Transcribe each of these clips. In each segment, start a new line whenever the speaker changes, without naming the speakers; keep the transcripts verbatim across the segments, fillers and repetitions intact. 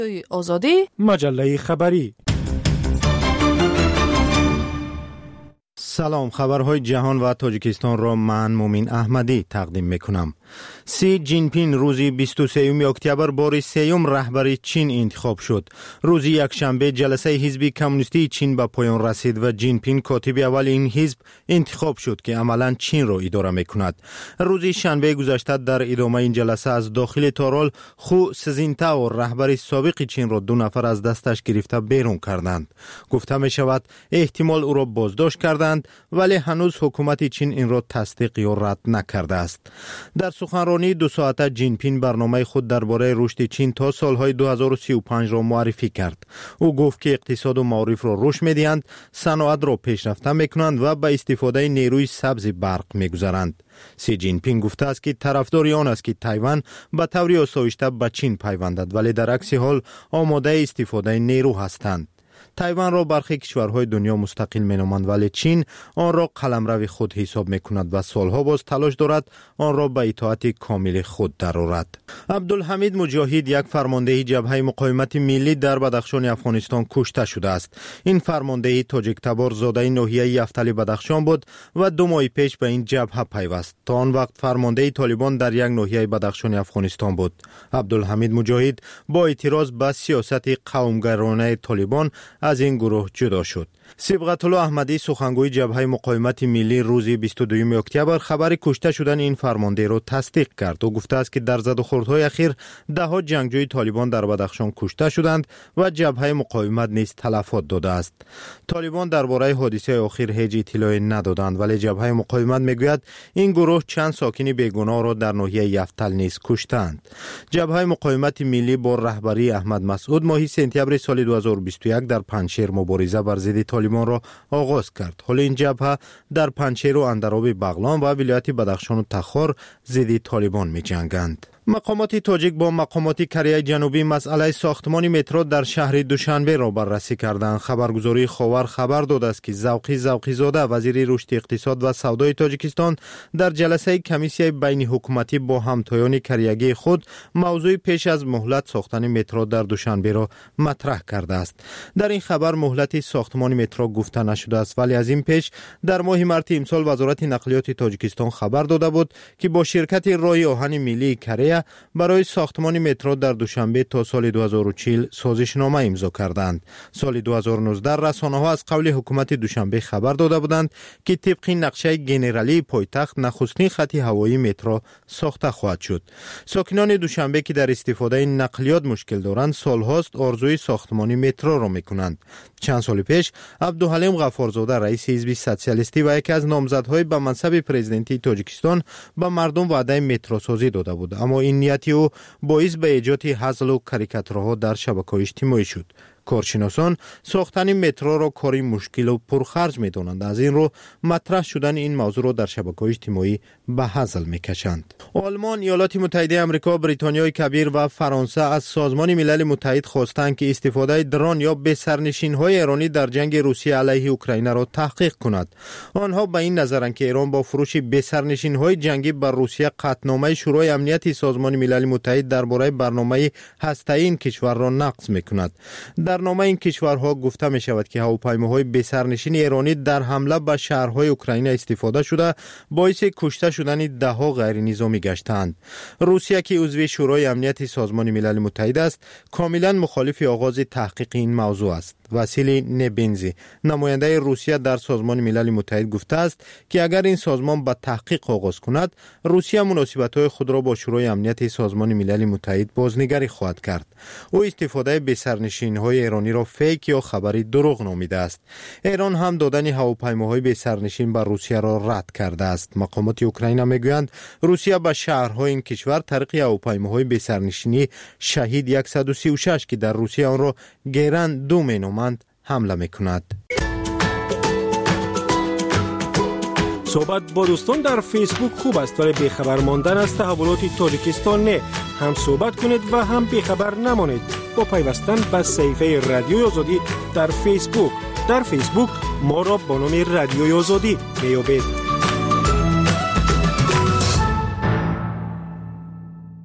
آزادی
مجله خبری. سلام، خبرهای جهان و تاجیکستان را من مومین احمدی تقدیم میکنم. سی جین پینگ روزی بیست و سوم اکتبر بار سیوم رهبری چین انتخاب شد. روزی یکشنبه جلسه حزب کمونیستی چین به پایان رسید و جین پینگ کاتب اول این حزب انتخاب شد که عملاً چین را اداره میکند. روزی شنبه گذشته در ادامه این جلسه از داخل تارال خو سزینتاو رهبری سابق چین را دو نفر از دستش گرفته بیرون کردند. گفته می شود احتمال او را بازداشت کردند، ولی هنوز حکومت چین این را تصدیق یا رد نکرده است. در سخنرانی دو ساعته جین پینگ برنامه خود درباره رشد چین تا سالهای دو هزار و سی و پنج را معرفی کرد. او گفت که اقتصاد و معارف را رشد می‌دهند، صنعت را پیشرفته می‌کنند و به استفاده نیروی سبز برق می‌گذارند. سی جین پینگ گفته است که طرفدار آن است که تایوان به طور آسایشته به چین پیوندد، ولی در عکس حال آماده استفاده نیرو هستند. تایوان را برخی کشورهای دنیا مستقل مینامند، ولی چین آن را قلمرو خود حساب میکند و سالها باز تلاش دارد آن را به اطاعت کامل خود درآورد. عبدالحمید مجاهد، یک فرمانده جبهه مقاومت ملی در بدخشان افغانستان کشته شده است. این فرمانده تاجیک تبار زاده ناحیه یفتل بدخشان بود و دو ماه پیش به این جبهه پیوست. تا آن وقت فرمانده طالبان در یک ناحیه بدخشان افغانستان بود. عبدالحمید مجاهد با اعتراض به سیاست قومگرایانه طالبان از این گروه جدا شد. صبغت الله احمدی، سخنگوی جبهه مقاومت ملی، روز بیست و دو اکتبر خبر کشته شدن این فرمانده را تصدیق کرد. او گفته است که در زد و خوردهای اخیر ده ها جنگجوی طالبان در بدخشان کشته شدند و جبهه مقاومت نیز تلفات داده است. طالبان درباره حادثه اخیر هیچ اطلاعی ندادند، ولی جبهه مقاومت میگوید این گروه چند ساکن بیگناه را در ناحیه یفتل نیز کشتند. جبهه مقاومت ملی با رهبری احمد مسعود ماه سپتامبر سال دو هزار و بیست و یک در پنجشیر مبارزه بر ضد طالبان را آغاز کرد. حال این جبهه در پنجشیر و اندراب بغلان و ولایت بدخشان و تخار ضد طالبان می جنگند. مقامات تاجیک با مقامات کره جنوبی مسئله ساختمان مترو در شهر دوشنبه را بررسی کردند. خبرگزاری خاور خبر داده است که ذوقی ذوقی زاده، وزیر رشد اقتصاد و سودای تاجیکستان، در جلسه کمیسیه بین حکومتی با همتایان کریگی خود موضوع پیش از مهلت ساختن مترو در دوشنبه را مطرح کرده است. در این خبر مهلت ساختمان مترو گفته نشده است، ولی از این پیش در ماه مارس امسال وزارت نقلیات تاجیکستان خبر داده بود که با شرکت راه آهن ملی کره برای ساختمان مترو در دوشنبه تا سال دو هزار و چهل سازشنامه امضا کردند. سال دو هزار و نوزده رسانه‌ها از قول حکومت دوشنبه خبر داده بودند که طبق نقشه گنرالی پایتخت نخستین خط هوایی مترو ساخته خواهد شد. ساکنان دوشنبه که در استفاده نقلیات مشکل دارند سالهاست آرزوی ساختمان مترو را میکنند. چند سال پیش عبدالحلیم غفارزاده، رئیس حزب سوسیالیستی و یکی از نامزدهای به منصب پرزیدنتی تاجیکستان، به مردم وعده مترو سازی داده بود، اما این نیتی او باعث به ایجاد هزل و کاریکاتورها در شبکه‌های اجتماعی شد. کارشناسان ساختن مترو را کاری مشکل و پرخرج می‌دانند. از این رو مطرح شدن این موضوع را در شبکه‌های اجتماعی به هزل می‌کشند. آلمان، ایالات متحده آمریکا، بریتانیای کبیر و فرانسه از سازمان ملل متحد خواستند که استفاده درون یا به سرنشین‌های ایرانی در جنگ روسیه علیه اوکراین را تحقیق کند. آنها به این نظرند که ایران با فروش به سرنشین‌های جنگی بر روسیه قطعنامه شورای امنیت سازمان ملل متحد درباره برنامه هسته‌ای این کشور را نقض می‌کند. در نامه این کشورها گفته می شود که هواپیماهای بسرنشین ایرانی در حمله به شهرهای اوکراین استفاده شده باعث کشته شدن ده ها غیر نظامی گشتند. روسیه که عضو شورای امنیت سازمان ملل متحد است کاملا مخالف آغاز تحقیق این موضوع است. واسیلی نبنزی، نماینده روسیه در سازمان ملل متحد، گفته است که اگر این سازمان به تحقیق آغاز کند روسیه مناسبت‌های خود را با شورای امنیت سازمان ملل متحد بازنگری خواهد کرد. او استفاده به سرنشین‌های ایرانی را فیک یا خبری دروغ نامیده است. ایران هم دادن هواپیماهای به سرنشین به روسیه را رد کرده است. مقامات اوکراین میگویند روسیه به شهرهای این کشور طریق هواپیماهای به سرنشینی شهید صد و سی و شش که در روسیه آن را گیرن دو مینامند حمله میکند. صحبت با دوستان در فیسبوک خوب است، ولی بیخبر ماندن از تحولات تاجیکستان نه. هم صحبت کنید و هم بیخبر نمانید با پیوستن به صفحه رادیوی آزادی در فیسبوک. در فیسبوک ما را با نام رادیوی آزادی میابید.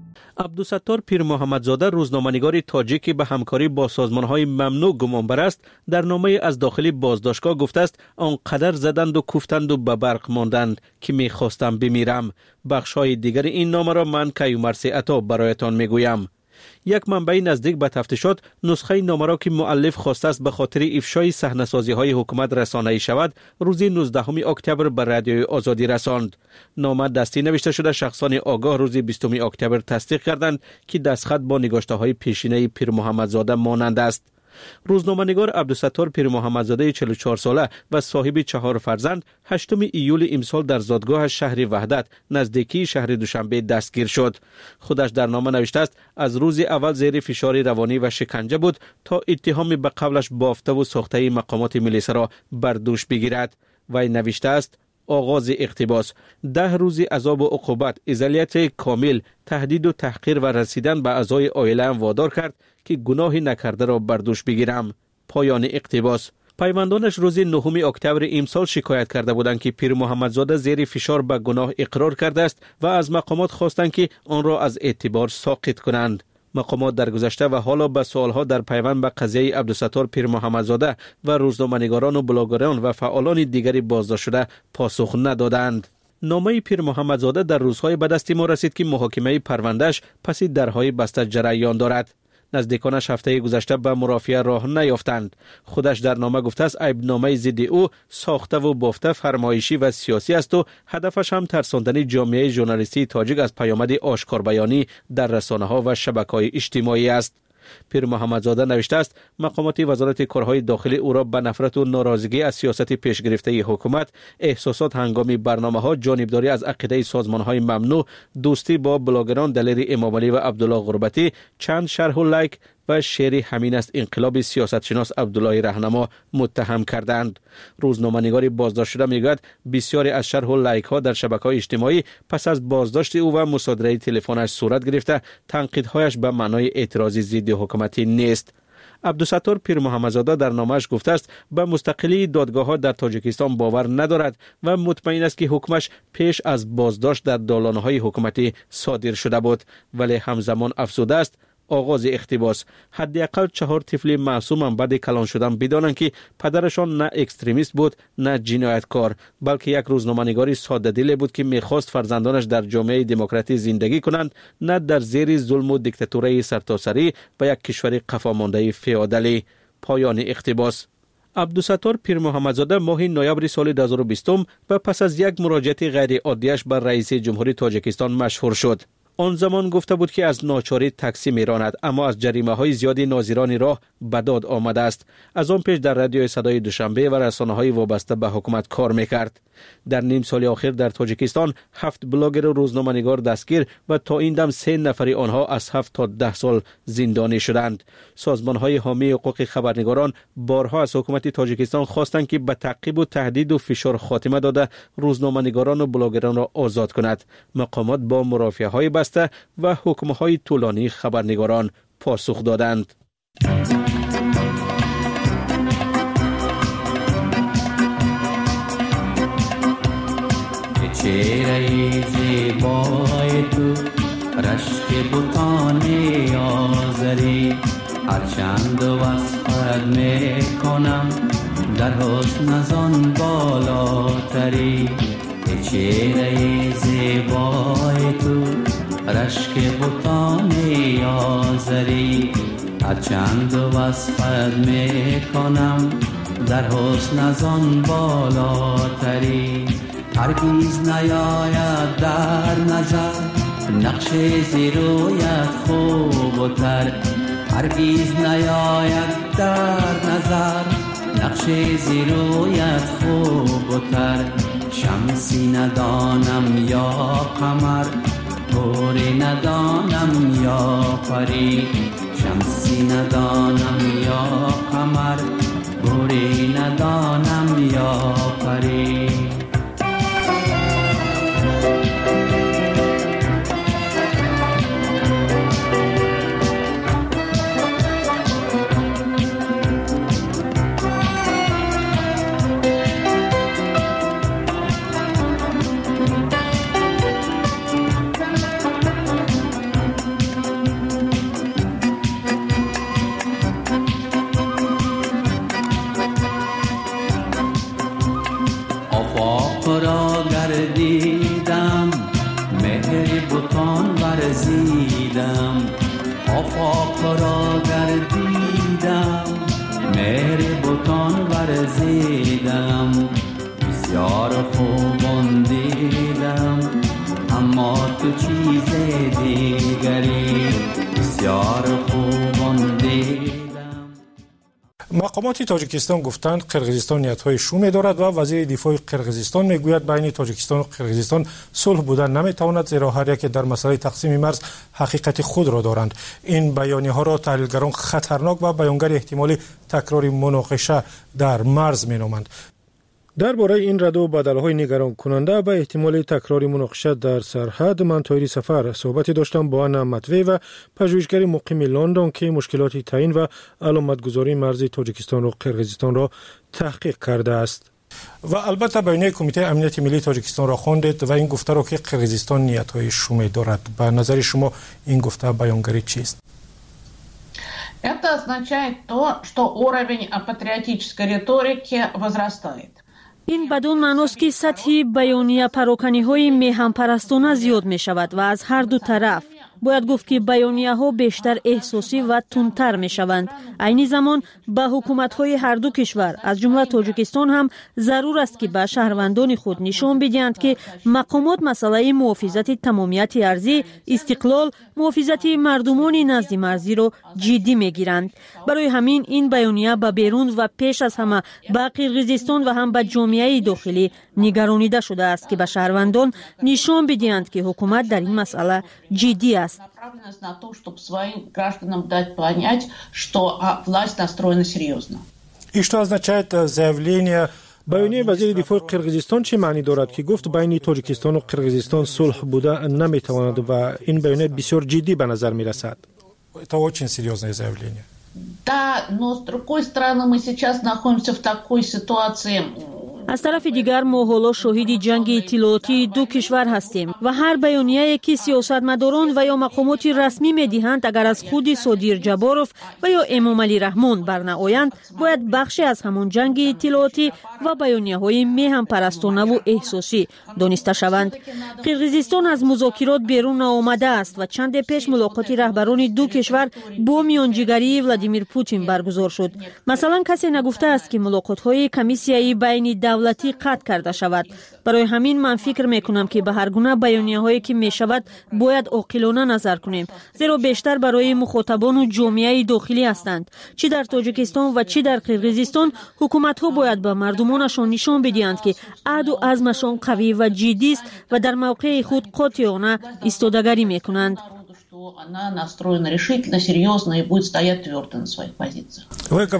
عبدالستار پیر محمدزاده روزنامه‌نگار تاجیکی به همکاری با سازمان‌های ممنوع گمانبر است، در نامه از داخل بازداشتگاه گفته است آنقدر زدند و کوفتند و به برق ماندند که می‌خواستم بمیرم. بخش‌های دیگر این نامه را من کیومرث عطا برایتان می‌گویم. یک منبع نزدیک به تفتیشات نسخه نامه را که مؤلف خواسته است به خاطر افشای صحنه‌سازی‌های حکومت رسانه‌ای شود، روز نوزدهم اکتبر به رادیوی آزادی رساند. نامه دستی نوشته شده شخصان آگاه روز بیستم اکتبر تصدیق کردند که دستخط با نگاشته‌های پیشینه پیر محمدزاده مانند است. روزنامه‌نگار عبدالستار پیر محمدزاده چهل و چهار ساله و صاحب چهار فرزند هشتم ایول امسال در زادگاه شهر وحدت نزدیکی شهر دوشنبه دستگیر شد. خودش در نامه نوشته است از روز اول زیر فشار روانی و شکنجه بود تا اتهام به قبلش بافته و ساخته مقامات ملیسا را بر دوش بگیرد. وی نوشته است آغاز اقتباس: ده روز عذاب و عقوبت، ازالیت کامل، تهدید و تحقیر و رسیدن به اعضای عائله‌ام وادار کرد که گناهی نکرده را بر دوش بگیرم. پایان اقتباس. پیوندانش روز نهم اکتبر امسال شکایت کرده بودند که پیر محمدزاده زیر فشار به گناه اقرار کرده است و از مقامات خواستند که آن را از اعتبار ساقط کنند. مقامات در گذشته و حالا به سوالها در پیوند به قضیه عبدالستار پیر محمدزاده و روزنامه‌نگاران و بلاگران و فعالان دیگری بازداشت شده پاسخ ندادند. نامه پیر محمدزاده در روزهای به دست ما رسید که محاکمه پروندهش پس درهای بسته جریان دارد. نزدیکانش هفته گذشته به مرافعه راه نیافتند. خودش در نامه گفته است عیبنامه ضد او ساخته و بافته فرمایشی و سیاسی است و هدفش هم ترساندن جامعه ژورنالیستی تاجیک از پیامد آشکار بیانی در رسانه‌ها و شبکه‌های اجتماعی است. پیر محمدزاده نوشته است مقامات وزارت کارهای داخلی او را به نفرت و ناراضگی از سیاست پیشگرفته حکومت، احساسات هنگامی برنامه‌ها، جانبداری از عقیده سازمان‌های ممنوع، دوستی با بلاگران دلیر امامعلی و عبدالله غربتی، چند شرح و لایک و شعر همین است انقلاب سیاستشناس عبدالله رهنما متهم کردند. روزنامه‌نگار بازداشت شده میگوید بسیاری از شرح و لایک ها در شبکه‌های اجتماعی پس از بازداشت او و مصادره تلفنش صورت گرفته تنقیدهایش به معنای اعتراضی ضد حکومتی نیست. عبدالستار پیر محمدزاده در نامش گفته است به مستقلی دادگاه‌ها در تاجیکستان باور ندارد و مطمئن است که حکمش پیش از بازداشت در دالان‌های حکومتی صادر شده بود، ولی همزمان افزوده است آغاز اقتباس: حداقل چهار طفل معصوم بعد کلان شدن بدانند که پدرشان نه اکستریمیست بود نه جنایتکار، بلکه یک روزنامه‌نگاری ساده دل بود که میخواست فرزندانش در جامعه دموکراتی زندگی کنند، نه در زیر ظلم و دیکتاتوری سرتاسری و یک کشور قفا مانده فئودالی. پایان اقتباس. عبدالستار پیر محمدزاده ماه نوامبر سال دو هزار و بیست و پس از یک مراجعت غیر عادیش بر رئیس جمهوری تاجیکستان مشهور شد. آن زمان گفته بود که از ناچاری تاکسی میراند، اما از جریمه های زیادی ناظران راه به داد آمده است. از آن پیش در رادیو صدای دوشنبه و رسانه های وابسته به حکومت کار میکرد. در نیم سال اخیر در تاجیکستان هفت بلاگر و روزنامه‌نگار دستگیر و تا این دم سه نفری آنها از هفت تا ده سال زندانی شدند. سازمان های حامی حقوق خبرنگاران بارها از حکومت تاجیکستان خواستند که به تعقیب و تهدید و فشار خاتمه داده روزنامه‌نگاران و بلاگران را آزاد کند. مقامات با مرافعه های بسته و حکم های طولانی خبرنگاران پاسخ دادند.
چهره زیبای تو رشک بوتان آذری، هرچند وصفت میکنم در حسن ازان بالاتری. چهره زیبای تو رشک بوتان آذری، هرچند وصفت میکنم در حسن ازان بالاتری. هرگیز نیاید در نظر نقش زیرویت خوب و تر، هرگیز نیاید در نظر نقش زیرویت خوب و تر. شمسی ندانم یا قمر، گوری ندانم یا پری. شمسی ندانم یا قمر، گوری ندانم یا پری. را گردیدم مهر بتان ورزیدم بسیار خوبان دیدم اما تو چیز دیگری بسیار خوبان دیدم.
مقامات تاجیکستان گفتند قرقیزستان نیت‌های شومی دارد و وزیر دفاع قرقیزستان میگوید بین تاجیکستان و قرقیزستان صلح بودن نمیتواند زیرا هر یک در مسئله تقسیم مرز حقیقت خود را دارند. این بیانیه‌ها را تحلیلگران خطرناک و بیانگر احتمال تکرار مناقشه در مرز مینامند. درباره این رد و بدل‌های نگران کننده و احتمال تکرار مناقشه در سرحد من طاهری سفر صحبت داشتم با انا متوی و پژوهشگر مقیم لندن که مشکلات تعیین و علامتگذاری مرز تاجیکستان و قرقیزستان را تحقیق کرده است. و البته بیانیه کمیته امنیت ملی تاجیکستان را خواندید و این گفته را که قرقیزستان نیت‌های شومی دارد. به نظر شما این گفته بیانگری چیست؟
Это означает то, что уровень патриотической риторики возрастает.
این بدون معناست که سطح بیانیه پراکنی‌های میهن‌پرستانه زیاد می‌شود و از هر دو طرف. باید گفت که بیانیه‌ها بیشتر احساسی و تندتر می‌شوند. عین زمان به حکومت‌های هر دو کشور از جمله تاجیکستان هم ضرور است که به شهروندان خود نشان بدهند که مقامات مسئله محافظت تمامیت ارضی، استقلال، محافظت مردمان نزد مرزی را جدی می‌گیرند. برای همین این بیانیه به بیرون و پیش از همه به قرقیزستان و هم به جامعه داخلی نگرانیده شده است که به شهروندان نشان بدهند که حکومت در این مسئله جدی است.
Направленность на то, чтобы своим гражданам дать понять, что власть настроена серьезно.
И что означает заявление بیانیه وزیر دفاع قرقیزستان چه معنی دارد که گفت بین تاجیکستان و قرقیزستان صلح بوده نمیتواند و این بیانیه بسیار جدی به نظر میرسد؟ Это очень серьезное заявление.
Да, но с другой стороны мы сейчас находимся в такой ситуации.
از طرف دیگر ما حالا شاهد جنگ اطلاعاتی دو کشور هستیم و هر بیانیه‌ای که سیاستمداران و یا مقامات رسمی می‌دهند اگر از خود صادر جباروف و یا امام علی رحمان برنآیند باید بخشی از همان جنگ اطلاعاتی و بیانیه‌های میهن‌پرستانه و احساسی دانسته شوند. قرقیزستان از مذاکرات بیرون آمده است و چند پیش ملاقات رهبران دو کشور با میانجیگری ولادیمیر پوتین برگزار شد. مثلا کسی نگفته است که ملاقات‌های کمیسیایی بین دولتی قطع کرده شود. برای همین من فکر میکنم که به هر گونه بیانیه‌هایی که میشود باید عاقلانه نظر کنیم، زیرا بیشتر برای مخاطبان و جامعه داخلی هستند. چی در تاجیکستان و چی در قرقیزستان حکومت‌ها باید به مردمانشان نشان بدهند که عهد و عزمشان قوی و جدی است و در موقع خود قاطعانه ایستادگی میکنند.
Она настроена решительно, серьезно и будет стоять твердо на своих позициях.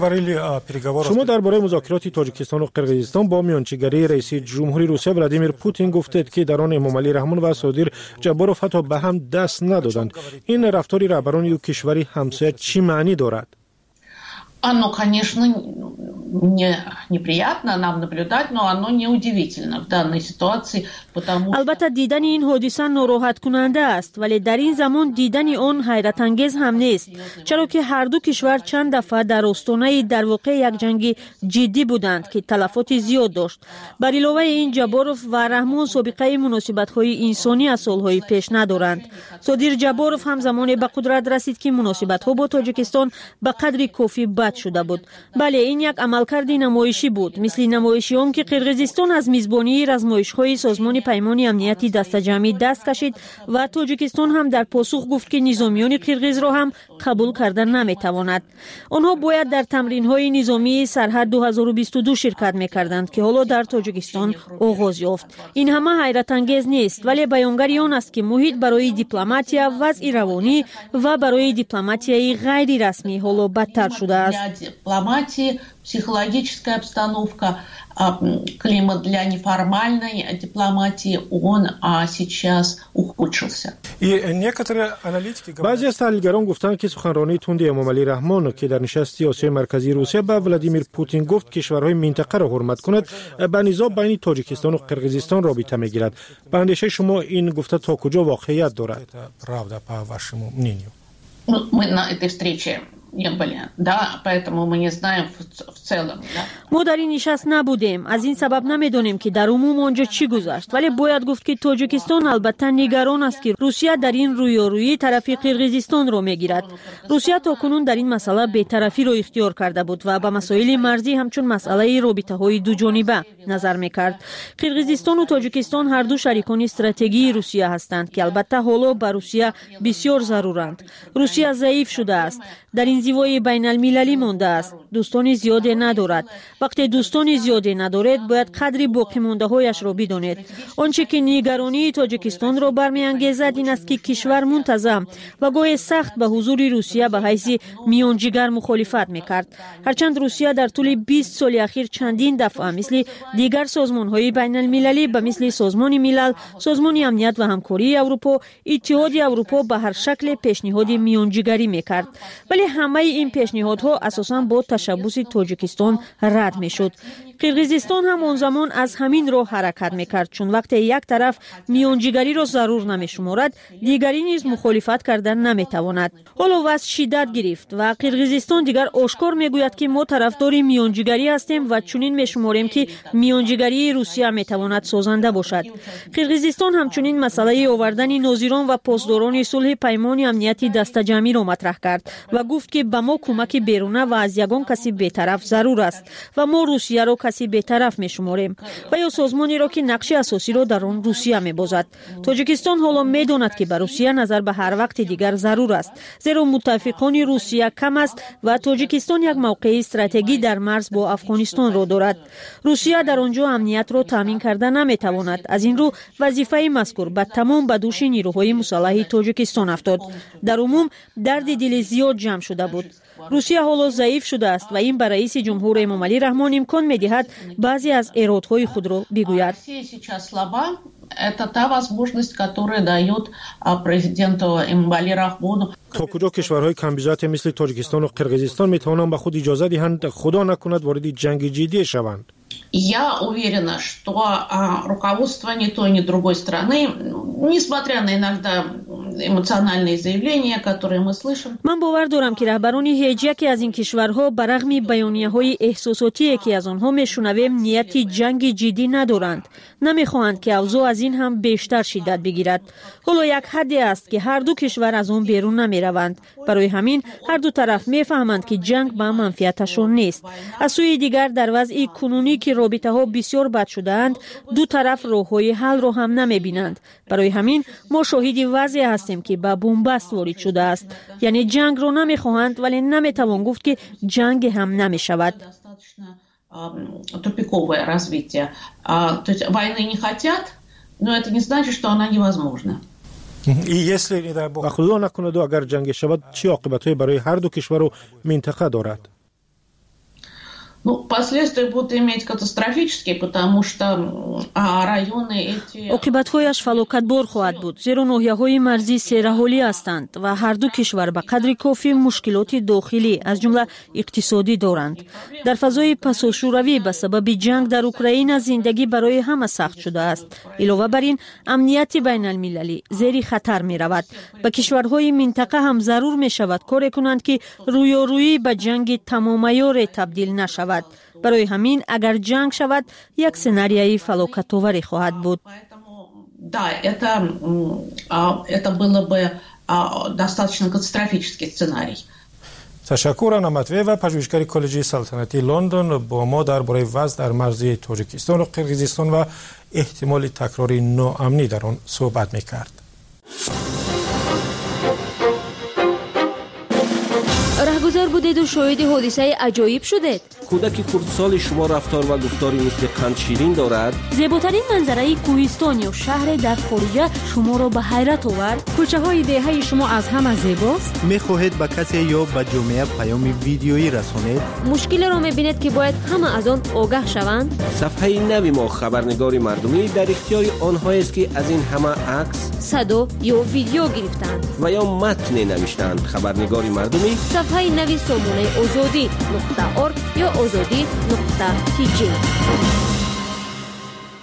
شما درباره مذاکرات تاجیکستان و قرقیزستان با میانجیگری رئیس جمهوری روسیه ولادیمیر پوتین گفتید که در آن امام علی رحمان و صادر جباروف حتی به هم دست ندادند. این رفتاری رهبران دو کشوری همسایه چی معنی دارد؟
Оно, конечно, не неприятно нам наблюдать, но оно неудивительно в данной ситуации, потому что
البته دیدن این حادثه ناراحت کننده است، ولی در این زمان دیدن آن حیرت انگیز هم نیست، چرا که هر دو کشور چند دفعه در آستانه در واقع یک جنگ جدی بودند که تلفات زیاد داشت. بر علاوه این جباروف و رحمان سابقه مناسبت‌های انسانی از سال‌های پیش ندارند. صادر جباروف هم زمانی به قدرت رسید که مناسبت‌ها با تاجیکستان به قدر کافی بد شده بود. بله، این یک عملکرد نمایشی بود، مثل نمایشی آن که قرقیزستان از میزبانی رزمایش‌های سازمان پیمان امنیتی دسته‌جمعی دست کشید و تاجیکستان هم در پاسخ گفت که نظامیان قرقیز را هم قبول کردن نمی‌تواند. آنها باید در تمرین‌های نظامی سرحد دو هزار و بیست و دو شرکت می‌کردند که حالا در تاجیکستان آغاز یافت. این همه حیرت انگیز نیست، ولی بیانگری آن است که محیط برای دیپلماتیا وضع روانی و برای دیپلماتیای غیر رسمی حالا بدتر شده است.
Дипломатии, психологическая обстановка, климат для неформальной дипломатии, он сейчас ухудшился.
بعضی از تحلیلگران گفتند که سخنرانی تند امام علی رحمان که در نشست آسیای مرکزی روسیه به ولادیمیر پوتین گفت کشورهای منطقه را حرمت کند، به نزاع بین تاجیکستان و قرقیزستان رابطه میگیرد. به اندیشه شما این گفته تا کجا واقعیت دارد؟
Мы на этой встрече не были. Да, поэтому мы не знаем в, в целом. Да.
ما در این نشست نبودیم. از این سبب نمیدونیم که در عموم آنجا چی گذشت. ولی باید گفت که تاجیکستان البته نگران است که روسیه در این رویارویی طرف قرقیزستان رو میگیرد. روسیه تاکنون در این مسئله بی‌طرفی رو اختیار کرده بود و به مسائل مرزی همچون مسئله رابطه‌های دو جانبه نظر میکرد. قرقیزستان و تاجیکستان هر دو شریکان استراتژیکی روسیه هستند که البته حالا به روسیه بسیار ضرورند. روسیه ضعیف شده است. در این زیوای بین المللی مانده است. دوستان زیادی ندارد. وقتی دوستان زیادی ندارد باید قدری باقی مانده هایش را بدانید. آنچه که نگرانی تاجیکستان را برمیانگیزد این است که کشور منتظم و گاهی سخت به حضور روسیه به حیث میانجیگر مخالفت میکرد. هرچند روسیه در طول بیست سال اخیر چندین دفعه مثل دیگر سازمان های بین المللی به مثل سازمان ملل، سازمان امنیت و همکاری اروپا، اتحاد اروپا به هر شکل پیشنهاد میانجیگری میکرد. ولی همه این پیشنهادها اساساً با تشبث تاجیکستان رد میشد. قرقیزستان هم اون زمان از همین راه حرکت میکرد، چون وقتی یک طرف میانجیگری را ضرور نمیشمارد دیگری نیز مخالفت کردن نمیتواند. حالا وضع شدت گرفت و قرقیزستان دیگر آشکار میگوید که ما طرفدار میانجیگری هستیم و چنین میشماریم که میانجیگری روسیه میتواند سازنده باشد. قرقیزستان همچنین مسئله آوردن ناظران و پاسداران صلح پیمان امنیتی دسته‌جمعی را مطرح کرد و گفت که به ما کمک بیرونه و از یگان کسی بی‌طرف ضرور است و ما روسیه را کسی بی‌طرف میشماریم و یا سازمانی را که نقش اساسی را در آن روسیه میبازد. تاجیکستان حالا میداند که به روسیه نظر به هر وقت دیگر ضرور است، زیرا متفقان روسیه کم است و تاجیکستان یک موقع استراتژیکی در مرز با افغانستان را دارد. روسیه در آنجا امنیت را تامین کرده نمیتواند. از این رو وظیفه مذکور به تمام به دوش نیروهای مسلح تاجیکستان افتاد. در عموم درد دل زیاد جمع شده بود. روسیه حالا ضعیف شده است و این برای رئیس جمهور امام علی رحمان امکان می‌دهد بعضی از ارادهای خود را بگوید.
Это та возможность, которая дает президенту Эмомали Рахмону.
تا куҷо кишварҳои камбизоати мисли тоҷикистону қирғизистон метавонанд ба худ иҷоза диҳанд худо накунад вориди ҷанги ҷиддие шаванд?
Я уверена, что руководство ни той, ни другой страны, несмотря на иногда эмоциональные заявления, которые мы слышим.
من باور دارم که رهبران هیچ یکی از این کشورها برغم بیانیه‌های احساساتی که از آنها میشنویم نیت جنگ جدی ندارند. نمیخواهند که اوضاع از این هم بیشتر شدت بگیرد. حالا یک حدی است که هر دو کشور از آن بیرون نمیروند. برای همین هر دو طرف میفهمند که جنگ به منفعتشان نیست. از سوی دیگر در وضع کنونی که رابطه ها بسیار بد شده‌اند، دو طرف راه‌های حل را هم نمیبینند. برای همین ما شاهد وضعی هستیم که به بنبست وارد شده است. یعنی جنگ را نمیخواهند ولی نمیتوان گفت که جنگ هم نمیشود.
Тупиковое развитие. То есть войны не хотят, но это не значит, что она невозможна.
و خدا نکند اگر جنگ شود چه عاقبت‌هایی برای هر دو کشور و منطقه دارد؟
Ну, последствия будут иметь катастрофические, потому что районы эти...
عاقبت‌هایش فلاکتبار خواهد بود، زیرا ناحیه‌های مرزی سیرحالی هستند و هر دو کشور به قدر کافی مشکلات داخلی از جمله اقتصادی دارند. در فضای پساشوروی به سبب جنگ در اوکراین زندگی برای همه سخت شده است. علاوه بر این امنیت بین المللی زیر خطر می رود. به کشورهای منطقه هم ضرور می شود کاری کنند که رویارویی به جنگ تمام عیار تبدیل نشود. برای همین اگر جنگ شود یک سناریوی فلاکت‌آور خواهد بود.
Да, это это было бы достаточно катастрофический сценарий.
تشکر نامطوع و پژوهشگر کالج سلطنتی لندن با ما درباره وضع در مرزی تاجیکستان و قرقیزستان و احتمال تکرار ناامنی در آن صحبت می‌کرد.
رهگذر بودید و شاهد حادثه عجایب شدید.
کودک خردسال شما رفتار و گفتاری مثل قند شیرین دارد.
زیباترین منظره کوهستان یا شهر در خارج شما را به حیرت آورد.
کوچه های دهه شما از همه زیباست.
میخواهید به کسی یا به جامعه پیام ویدیویی رسانید؟
مشکل را میبینید که باید همه از آن آگاه شوند.
صفحه نوی ما خبرنگاری مردمی در اختیار آنهایی است که از این همه عکس،
صدا یا ویدیو گرفتند
و یا متن نوشتند. خبرنگاری مردمی
صفحه نوی سامانه آزادی نقطه ارگ یا آزادی نقطه تی جی.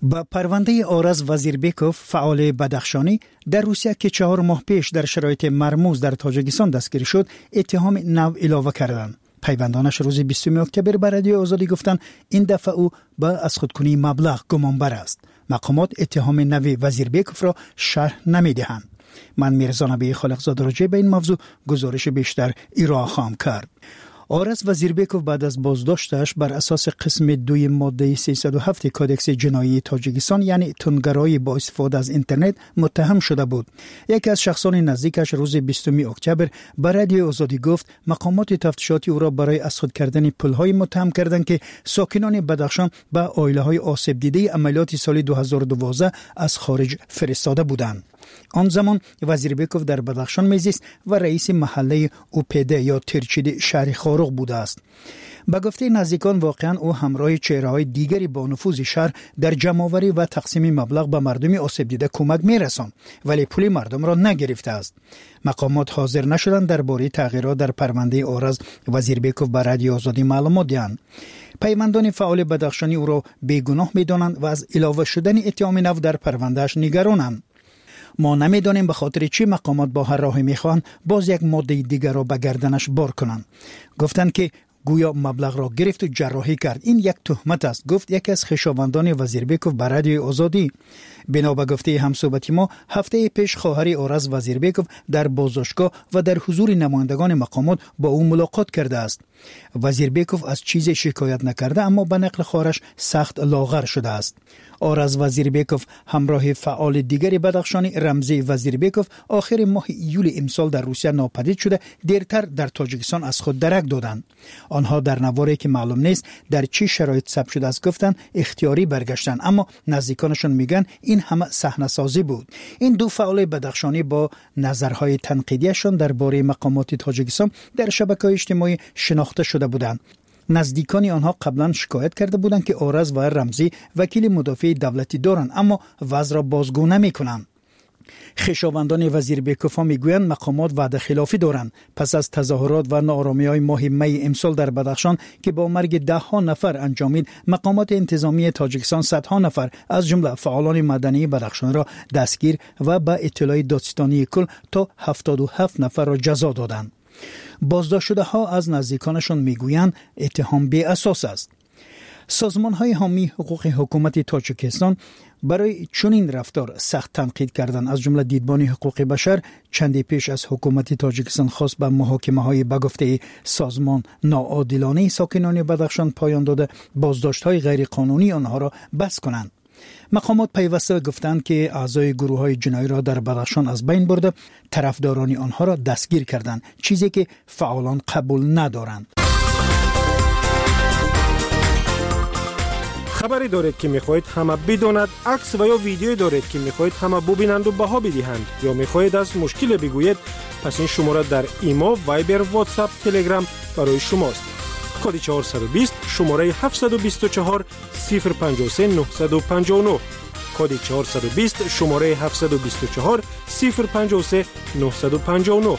با پرونده آرز وزیربیکوف فعال بدخشانی در روسیه که چهار ماه پیش در شرایط مرموز در تاجیکستان دستگیر شد اتهام نو علاوه کردند. پیوندانش روز بیستم اکتبر به رادیو آزادی گفتند این دفعه او با از خودکنی مبلغ گمانبر است. مقامات اتهام نو وزیربیکوف را شرح نمیدهند. من میرزا نبی خالقزاده راجع به این موضوع گزارش بیشتر ارائه خواهم کرد. آرز وزیربیکوف بعد از بازداشتش بر اساس قسم دوی ماده سیصد و هفت کادکس جنایی تاجیکستان یعنی تندگرایی با استفاده از اینترنت متهم شده بود. یکی از شخصان نزدیکش روز بیستم اکتبر به رادیو آزادی گفت مقامات تفتیشاتی او را برای از خود کردن پول‌های متهم کردند که ساکنان بدخشان به عائله‌های آسیب دیده عملیات سال دو هزار و دوازده از خارج فرستاده بودند. آن زمان وزیربیکوف در بدخشان میزیست و رئیس محله اوپیده یا ترچید شهر خاروق بوده است. به گفته نزدیکان واقعا او همراه چهره‌های دیگری با نفوذ شهر در جمع‌آوری و تقسیم مبلغ به مردم آسیب دیده کمک می‌رساند ولی پول مردم را نگرفته است. مقامات حاضر نشدند درباره تغییرات در پرونده آرز وزیربیکوف به رادیو آزادی معلومات دهند. پیوندان فعال بدخشانی او را بیگناه می‌دانند و از علاوه شدن اتهام نو در پروندهش نگرانند. ما نمیدانیم به خاطر چی مقامات با هر راهی میخوان باز یک ماده دیگر را به گردنش بار کنند. گفتند که گویا مبلغ را گرفت و جراحی کرد. این یک تهمت است، گفت یکی از خویشاوندان وزیربیکوف به رادیو آزادی. بنا به گفته همصحبت ما هفته پیش خواهر آرز وزیربیکوف در بازداشتگاه و در حضور نمایندگان مقامات با او ملاقات کرده است. وزیربیکوف از چیزی شکایت نکرده اما به نقل خواهرش سخت لاغر شده است. آرز وزیربیکوف همراه فعال دیگری بدخشانی رمزی وزیربیکوف آخر ماه ایول امسال در روسیه ناپدید شده دیرتر در تاجیکستان از خود درک دادند. آنها در نواری که معلوم نیست در چه شرایط ثبت شده است گفتند اختیاری برگشتند، اما نزدیکانشون میگن این همه صحنه سازی بود. این دو فعال بدخشانی با نظرهای تنقیدیشان درباره مقامات تاجیکستان در شبکه‌های اجتماعی شناخته شده بودند. نزدیکان آنها قبلا شکایت کرده بودند که آرز و رمزی وکیل مدافع دولتی دارند اما وضع را بازگو نمی‌کنند. خویشاوندان وزیربیکوف میگویند مقامات وعده خلافی دارند. پس از تظاهرات و ناآرامی‌های ماه می امسال در بدخشان که با مرگ ده ها نفر انجامید، مقامات انتظامی تاجیکستان صدها نفر از جمله فعالان مدنی بدخشان را دستگیر و به اطلاع دادستانی کل تا هفتاد و هفت نفر را جزا دادند. بازداشت شده ها از نزدیکانشان میگویند اتهام بی اساس است. سازمان های حامی حقوق حکومت تاجیکستان برای چنین رفتار سخت تنقید کردند. از جمله دیدبان حقوق بشر چندی پیش از حکومت تاجیکستان خواست به محاکمه های به گفته سازمان ناعادلانه ساکنان بدخشان پایان داده بازداشت های غیر قانونی آنها را بس کنند. مقامات پیوسته گفتند که اعضای گروه های جنایی را در بدخشان از بین برده طرفداران آنها را دستگیر کردند، چیزی که فعالان قبول ندارند.
خبری دارید که میخواهید همه بداند، عکس و یا ویدیویی دارید که میخواهید همه ببینند و بها بدهند یا میخواهید از مشکل بگویید، پس این شماره در ایما، وایبر، واتساپ، تلگرام برای شماست. کد چهارصد و بیست شماره هفتصد و بیست و چهار صفر پنجاه و سه نهصد و پنجاه و نه. کد چهارصد و بیست شماره هفتصد و بیست و چهار صفر پنجاه و سه نهصد و پنجاه و نه.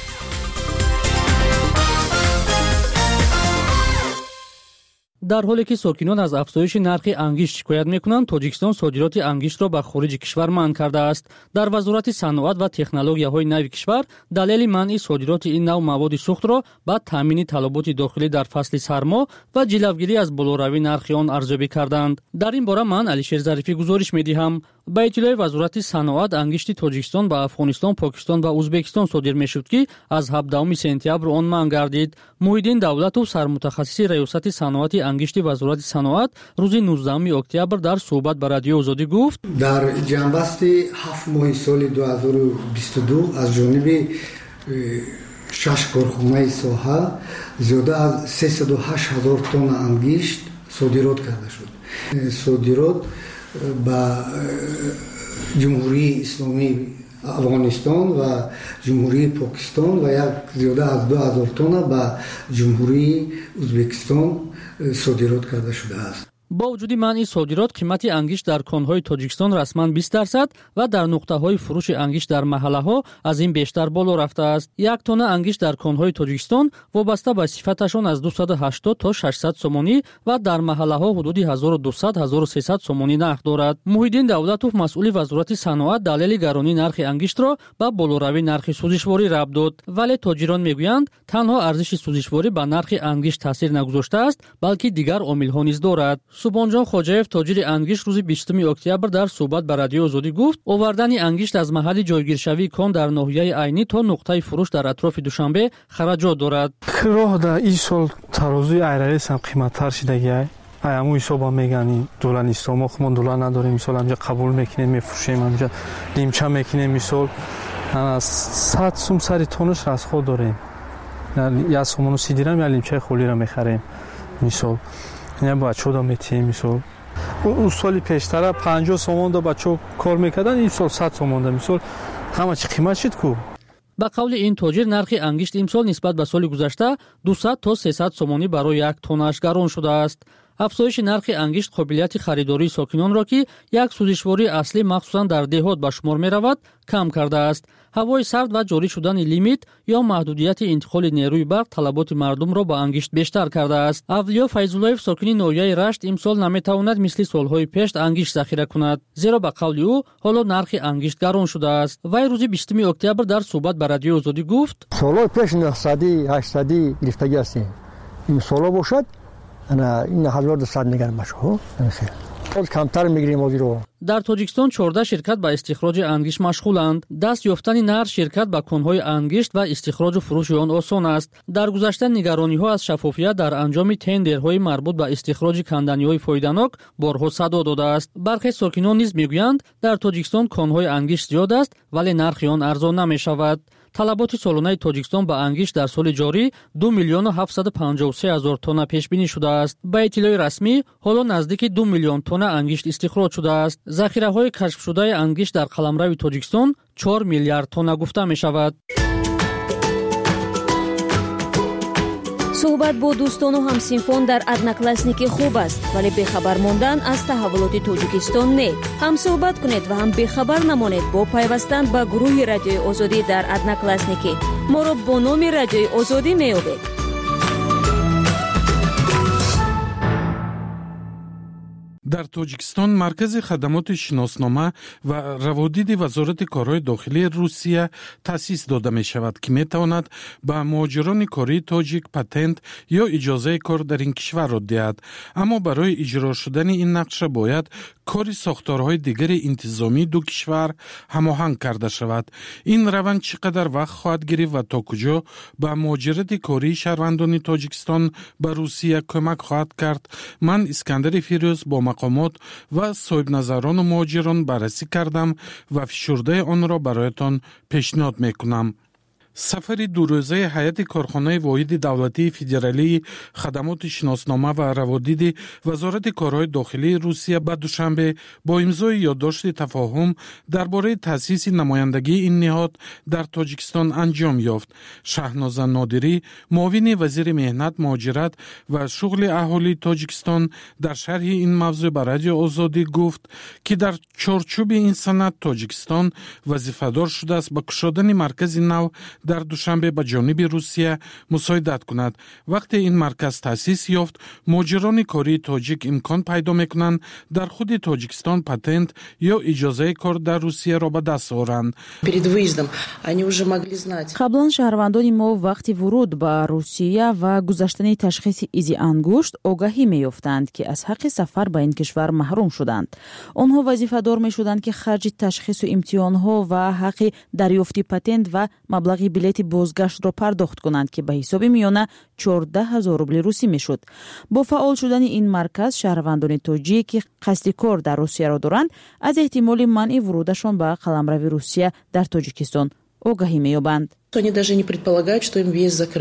در حالی که ساکنان از افزایش نرخ انگشت شکایت میکنند، تاجیکستان صادرات انگشت را به خارج کشور منع کرده است. در وزارت صنعت و تکنولوژی‌های نو کشور دلیل منع صادرات این نوع مواد سوخت را به تامین طلبات داخلی در فصل سرما و جلوگیری از بالاروی نرخ آن ارزیابی کردند. در این باره من علیشیر ظریفی گزارش می‌دهم. با اطلاع وزارت صنعت انگشت تاجیکستان به افغانستان، پاکستان و ازبکستان صادر میشد که از هفدهم سپتامبر آن منع گردید. محیدین دولتوف سرمتخصص ریاست صنعت انگشت وزارت صنعت روز نوزدهم اکتبر در صحبت با رادیو آزادی گفت
در جنبست هفت ماه سال دو هزار و بیست و دو از جانب شش کارخانه ساحه زیاده از سیصد و هشت هزار تن انگشت صادرات کرده شد. صادرات به جمهوری اسلامی افغانستان و جمهوری پاکستان و یک زیاده از دو هزار تن به جمهوری ازبکستان صادرات کرده شده است.
با وجود منع صادرات قیمت انگشت در کانهای تاجیکستان رسما بیست درصد و در نقطه‌های فروش انگشت در محله‌ها از این بیشتر بالا رفته است. یک تن انگشت در کانهای تاجیکستان وابسته به صفتشان از دویست و هشتاد تا ششصد سومانی و در محله‌ها حدود هزار و دویست تا هزار و سیصد سومانی نرخ دارد. محیدین دولتوف مسئول وزارت صنعت دلیل گرانی نرخ انگشت را به بالاروی نرخ سوزشواری ربط داد، ولی تاجران میگویند تنها ارزش سوزشواری به نرخ انگشت تاثیر نگذاشته است، بلکه دیگر عامل‌ها نیز دارد. سبحانجان خوجاєв تاجر انگشت روز بیستم اکتبر در صحبت با رادیو آزادی گفت آوردن انگشت از محل جایگیرشوی کان در ناحیه عینی تا نقطه فروش در اطراف دوشنبه خراجات دارد.
راه در این سال ترازوی ایرلیس هم قیمت‌تر شده. ایامو حساب میگنی دلار نیست، ما خودمون دلار نداریم، مثلا اینجا قبول میکنیم میفروشیم، اینجا نیمچه میکنیم، مثلا صد سوم سری تونش از خود داریم، یا سومونو سی دیرم یا نیمچه خولی را میخریم، مثلا نه بچه‌ها دو میتیم، مثلا اون سالی پیشتر پنجاه سومون دو بچه‌ها کار میکردن، این سال صد سومون دو، مثلا همه چی قیمت شد کو.
با قول این تاجر نرخ انگشت امسال نسبت به سال گذشته دویست تا سیصد سومانی برای یک تونش گران شده است. افزایش نرخ انگشت قابلیت خریداری ساکنان را که یک سوزشواری اصلی مخصوصا در دهات به شمار می رود کم کرده است. هوای سرد و جاری شدن لیمیت یا محدودیت انتقال نیروی برق طلبات مردم را به انگشت بیشتر کرده است. اولیا فیض‌اللهیف ساکن ناحیه رشت امسال نمیتواند مثل سالهای پیش انگشت ذخیره کند، زیرا به قول او حالا نرخ انگشت گران شده است. وی روز بیستم اکتبر در صحبت با رادیو آزادی گفت
سالهای پیش نهصد هشتصد گرفتگی هستیم، این سالا باشد انا این هزار و دویست نگران باشه ها خیلی کمتر میگیریم از رو.
در تاجیکستان چهارده شرکت به استخراج انگشت مشغولند. دست یافتن نر شرکت به کانهای انگشت و استخراج و فروش آن آسان است. در گذشته نگرانی‌ها از شفافیت در انجام تندرهای مربوط به استخراج کندنی‌های فایده‌ناک بارها صدا داده است. برخی ساکنان نیز میگویند در تاجیکستان کانهای انگشت زیاد است ولی نرخ آن ارزان نمی‌شود. طلبات سالانه تاجیکستان به انگشت در سال جاری دو میلیون و هفتصد و پنجاه و سه هزار تن پیش بینی شده است. با اطلاع رسمی حالا نزدیک دو میلیون تن انگشت استخراج شده است. ذخیره‌های کشف شده انگشت در قلمرو تاجیکستان چهار میلیارد تن گفته می شود.
صحبت با دوستان و همسینفان در ادناکلاسنیکی خوب است، ولی بخبر ماندن از تحولات تاجیکستان نه. هم صحبت کنید و هم بخبر نمانید با پیوستن به گروه رادیوی آزادی در ادناکلاسنیکی. ما را با نام رادیوی آزادی میابید.
در تاجیکستان مرکز خدمات شناسنامه و روادید وزارت کارهای داخلی روسیه تأسیس داده می شود که می تواند به مهاجران کاری تاجیک پتنت یا اجازه کار در این کشور را دهد. اما برای اجرا شدن این نقشه باید کار ساختارهای دیگر انتظامی دو کشور هماهنگ کرده شود. این روند چقدر وقت خواهد گرفت و تا کجا به مهاجرت کاری شهروندان تاجیکستان به روسیه کمک خواهد کرد؟ من اسکندر فیروز با مقامات و صاحب نظران و مهاجران بررسی کردم و فشرده آن را برایتان پیشنهاد میکنم. سفر دو روزه هیئت کارخانه واحد دولتی فدرالی خدمات شناسنامه و روادید وزارت کارهای داخلی روسیه به دوشنبه با امضای یادداشت تفاهم درباره تأسیس نمایندگی این نهاد در تاجیکستان انجام یافت. شهناز نادری معاون وزیر مهنت، مهاجرت و شغل اهالی تاجیکستان در شرح این موضوع به رادیو آزادی گفت که در چارچوب این سند تاجیکستان وظیفه‌دار شده است به گشادن مرکز نو در دوشنبه به جانب روسیه مساعدت کند. وقتی این مرکز تأسیس یافت، مهاجران کاری تاجیک امکان پیدا میکنند در خود تاجیکستان پتنت یا اجازه کار در روسیه را به دست آورند.
قبلا شهروندان ما وقتی ورود به روسیه و گذاشتن تشخیص ایزی انگشت آگاهی می‌یافتند که از حق سفر به این کشور محروم شدند. آنها وظیفه دار می‌شدند که خرج تشخیص و امتحان‌ها و حق دریافت پتنت و مبلغ بلیت بازگشت را پرداخت کنند که به حساب میانه چهارده هزار روبل روسی میشد. با فعال شدن این مرکز شهروندان تاجیک که قصد کار در روسیه را دارند از احتمال منع ورودشان به قلمرو روسیه در تاجیکستان آگاهی می‌یابند.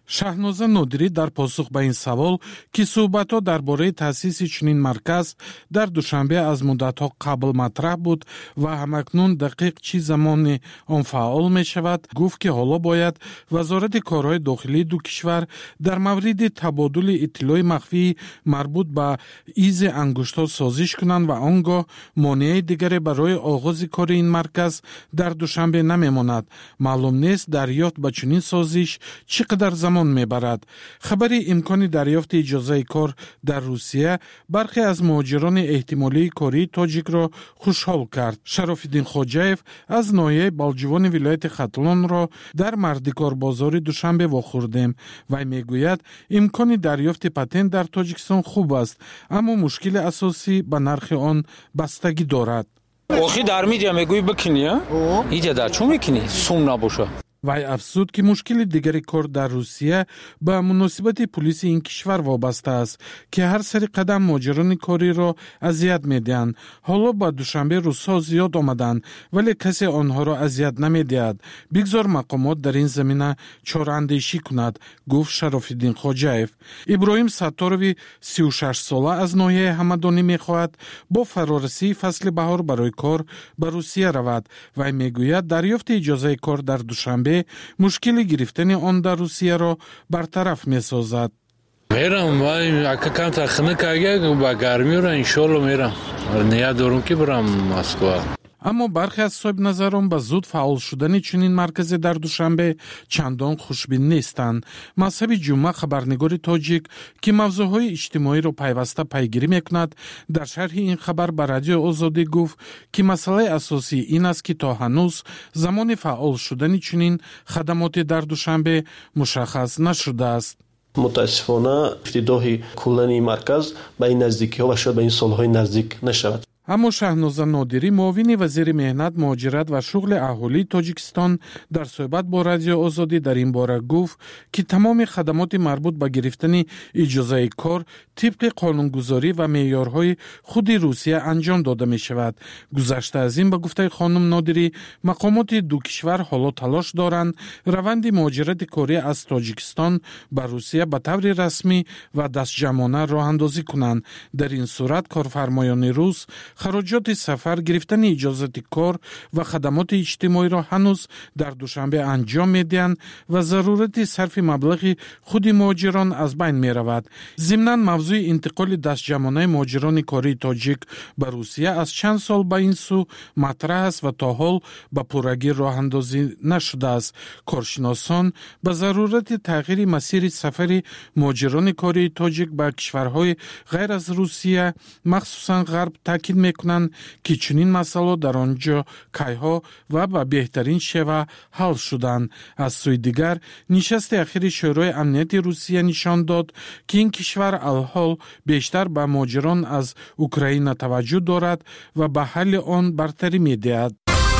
шаҳноза нодирӣ дар посух ба ин савол, ки суҳбатҳо дар бораи таъсиси чунин марказ дар душанбе аз муддатҳо қабл матраҳ буд ва ҳамакнун дақиқ чӣ замоне он фаъол мешавад, гуфт, ки ҳоло бояд вазорати корҳои дохилии ду кишвар дар мавриди табодули иттилои махфии марбут ба изи ангуштҳо созиш кунанд ва он гоҳ монеаи дигаре барои оғози кори ин марказ дар душанбе намемонад. маълум нест дарёфт ба чунин созиш чӣ қадар замон мебарад. хабари имкони дарёфти иҷозаи кор дар Русия бархе аз муҳоҷирони эҳтимолии кории тоҷикро хушҳол кард. Шарофиддин Хоҷаев аз ноҳияи Балҷувони вилояти Хатлонро дар мардикорбозори Душанбе вохӯрдем. Вай мегӯяд, имкони дарёфти патент дар Тоҷикистон хуб аст, аммо мушкили асосӣ ба нархи он бастагӣ дорад.
охи дар медиа мегӯи бикини, а? Иҷа дар чӣ мекини? Сум набоша.
вай афзуд, ки мушкили дигари кор дар Русия ба муносибати пулиси ин кишвар вобаста аст, ки ҳар сари қадам муҳоҷирони кориро азият медиҳанд. ҳоло ба Душанбе русҳо зиёд омаданд, вале касе онҳоро азият намедиҳад. бигзор мақомот дар ин замина чораандешӣ кунад, гуфт Шарофиддин Хоҷаев. Иброҳим Сатторови сию шаш сола аз ноҳияи Ҳамадонӣ мехоҳад бо фарорасии фасли баҳор барои кор ба Русия равад. Вай мегӯяд, дарёфти иҷозаи кор дар Душанбе мушкили гирифтани он дар Русияро бартараф месозад.
мерам вай ака кам тахна кага ба гармиёра иншоалло мерам. ният дорум ки барам Москва.
аммо бархе аз соҳибназарон ба зуд фаъол шудани чунин марказе дар Душанбе чандон хушбин нестанд. Мазҳаби Ҷумъа, хабарнигори тоҷик, ки мавзӯъҳои иҷтимоиро пайваста пайгирӣ мекунад, дар шарҳи ин хабар ба Радиои Озодӣ гуфт, ки масъалаи асосӣ ин аст, ки то ҳанӯз замони фаъол шудани чунин хадамоте дар Душанбе мушаххас нашудааст.
мутаассифона ифтидоҳи куллани марказ ба ин наздикиҳо ва шояд ба ин солҳои наздик нашавад.
аммо Шаҳноза Нодирӣ, муовини вазири меҳнат, муҳоҷират ва шуғли аҳолии Тоҷикистон, дар суҳбат бо Радиои Озодӣ дар ин бора гуфт, ки тамоми хадамоти марбут ба гирифтани иҷозаи кор тибқи қонунгузорӣ ва меъёрҳои худи Русия анҷом дода мешавад. Гузашта аз ин, ба гуфтаи хонум Нодирӣ, мақомоти ду кишвар ҳоло талош доранд раванди муҳоҷирати корӣ аз Тоҷикистон ба Русия ба таври расмӣ ва дастҷамъона роҳандозӣ кунанд. Дар ин сурат корфармоёни рус хароҷоти сафар, гирифтани иҷозати кор ва хадамоти иҷтимоиро ҳанӯз дар Душанбе анҷом медиҳанд ва зарурати сарфи маблағи худи муҳоҷирон аз байн меравад. зимнан мавзӯи интиқоли дастҷамъонаи муҳоҷирони кории тоҷик ба Русия аз чанд сол ба ин су матраҳ аст ва то ҳол ба пуррагӣ роҳандозӣ нашудааст. Коршиносон ба зарурати тағйири масири сафари муҳоҷирони кории тоҷик ба кишварҳои ғайр аз Русия, махсусан ғарб, таъкид мекунанд, ки чунин масъало дар он ҷо кайҳо ва ба беҳтарин шева ҳал шуданд. аз сӯи дигар, нишасти ахири шӯрои амнияти Русия нишон дод, ки ин кишвар алҳол бештар ба муҳоҷирон аз Украина таваҷҷӯҳ дорад ва ба ҳалли он бартарӣ медиҳад.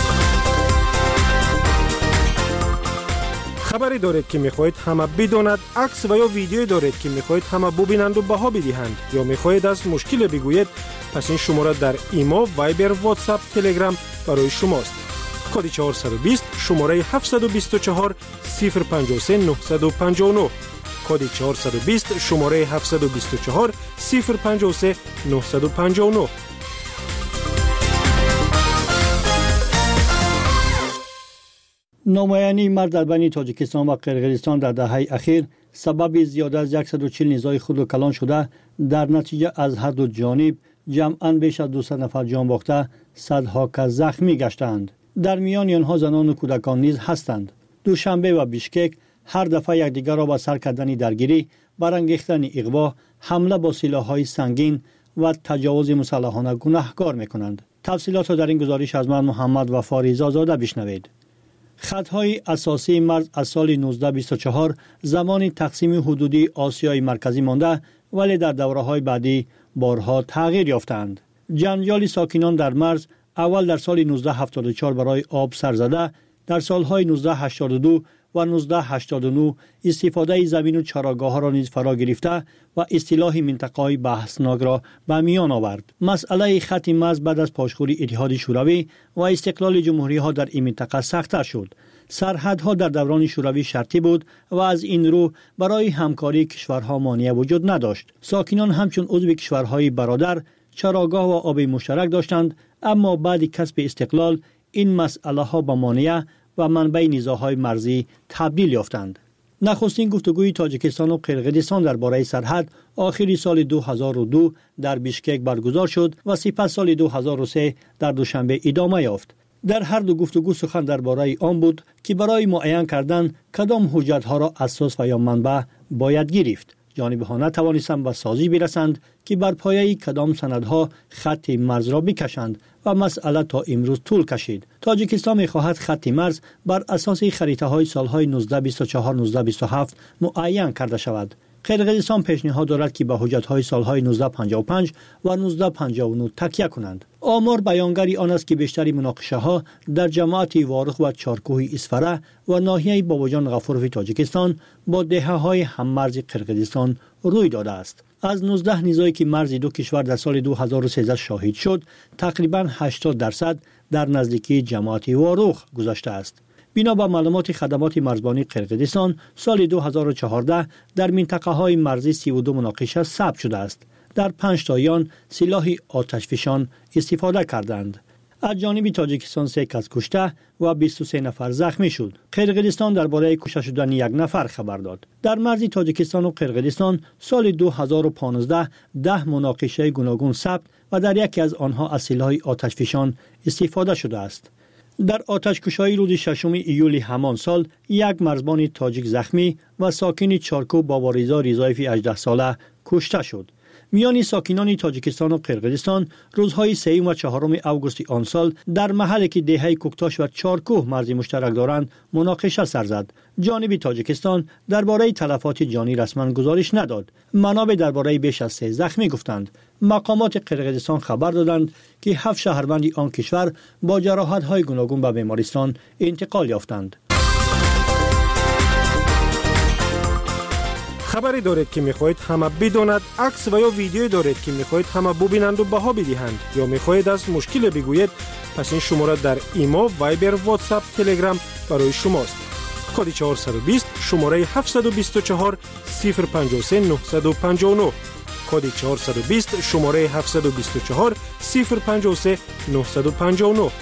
хабаре доред, ки мехоҳед ҳама бидонад, акс ва ё видеое доред, ки мехоҳед ҳама бубинанду баҳо бидиҳанд, ё мехоҳед аз мушкиле бигӯед, пас ин шумора дар имо, вайбер, вотсап, телеграм барои шумост. коди чаҳорсаду бист, шумораи ҳафтсаду бисту чаҳор, сифр панҷоҳ се нуҳсаду панҷоҳ нӯҳ. коди чаҳорсаду бист, шумораи ҳафтсаду бисту чаҳор, сифр панҷоҳ се нуҳсаду панҷоҳ нӯҳ.
номоянии мард дар байни Тоҷикистон ва Қирғизистон дардаҳаи ахир сабаби зиёда аз сад و چهل низои хурду калон шуда, дар натиҷа аз ҳарду ҷониб ҷамъан беш аз дусад нафар ҷон бохта, садҳо кас захмӣ гаштаанд. дар миёни онҳо занону кӯдакон низ ҳастанд. Душанбе ва Бишкек ҳар дафъа якдигарро ба сар кардани даргирӣ, барангехтани иғво, ҳамла бо силоҳҳои сангин ва таҷовузи мусаллаҳона гунаҳкор мекунанд. тафсилотро дар ин гузориш аз ман Муҳаммад Вафори Зозода бишнавед. хатҳои асосии марз аз соли нуздаҳ бисту чаҳор замони тақсими ҳудудии Осиёи марказӣ монда, вале дар давраҳои баъдӣ борҳо тағйир ёфтаанд. ҷанҷоли сокинон дар марз аввал дар соли нуздаҳ ҳафтоду чаҳор барои об сар зада, дар солҳои нуздаҳ ҳаштоду ду ва нуздаҳ ҳаштоду нӯ истифодаи замину чарогоҳҳоро низ фаро гирифта ва истилоҳи минтақаҳои баҳснокро ба миён овард. масъалаи хати марз баъд аз пошхӯри Иттиҳоди Шӯравӣ ва истиқлоли ҷумҳуриҳо дар ин минтақа сахттар шуд. سرحدها در دوران شوروی شرطی بود و از این رو برای همکاری کشورها مانع وجود نداشت. ساکنان همچون عضو کشورهای برادر چراگاه و آب مشترک داشتند، اما بعد کسب استقلال این مسئله ها به مانع و منبع نزاع‌های مرزی تبدیل یافتند. نخستین گفتگوی تاجیکستان و قرقیزستان درباره سرحد آخر سال دو هزار و دو در بیشکک برگزار شد و سپس سال دو هزار و سه در دوشنبه ادامه یافت. در هر دو گفتگو سخن درباره آن بود که برای معین کردن کدام حجت‌ها را اساس و یا منبع باید گرفت. جانب‌ها نتوانستند به سازی برسند که بر پایه کدام سندها خط مرز را بکشند و مسئله تا امروز طول کشید. تاجیکستان می‌خواهد خط مرز بر اساس خریطه‌های سال‌های نوزده بیست و چهار نوزده بیست و هفت معین کرده شود. قرقیزستان پیشنهاد دارد که به حجت‌های سال‌های نوزده پنجاه و پنج و نوزده پنجاه و نه تکیه کنند. آمار بیانگری آن است که بیشتر مناقشه‌ها در جماعت وارخ و چارکوه اسفره و ناحیه باباجان غفورف تاجیکستان با دهه‌های هم‌مرز قرقیزستان روی داده است. از نوزده نزاعی که مرز دو کشور در سال دو هزار و سیزده شاهد شد، تقریباً هشتاد درصد در نزدیکی جماعت وارخ گذشته است. بنا به معلومات خدمات مرزبانی قرقیزستان، سال دو هزار و چهارده در منطقه های مرزی سی و دو مناقشه ثبت شده است. در پنج تایان سلاح آتشفشان استفاده کردند. از جانب تاجیکستان سه کس کشته و بیست و سه نفر زخمی شد. قرقیزستان درباره کشته شدن یک نفر خبر داد. در مرز تاجیکستان و قرقیزستان سال دو هزار و پانزده ده مناقشه گوناگون ثبت و در یکی از آنها از سلاح آتشفشان استفاده شده است. در آتش‌کشی روز ششم ایول همان سال یک مرزبان تاجیک زخمی و ساکن چارکو باباریزا ریزایف هجده ساله کشته شد. میان ساکنان تاجیکستان و قرقیزستان روزهای سوم و چهارم آگوست آن سال در محلی که دهه کوکتاش و چارکوه مرز مشترک دارند مناقشه سر زد. جانب تاجیکستان درباره تلفات جانی رسما گزارش نداد. منابع درباره بیش از سه زخمی گفتند. مقامات قرقیزستان خبر دادند که هفت شهروند آن کشور با جراحت‌های گوناگون به بیمارستان انتقال یافتند.
خبری دارید که میخواهید همه بداند، عکس و یا ویدیویی دارید که میخواهید همه ببینند و بها بدهند یا میخواهید از مشکل بگویید، پس این شماره در ایما، وایبر، واتساپ، تلگرام برای شماست. کد چهارصد و بیست شماره هفتصد و بیست و چهار صفر پنجاه و سه نهصد و پنجاه و نه. کد چهارصد و بیست شماره هفتصد و بیست و چهار صفر پنجاه و سه نهصد و پنجاه و نه.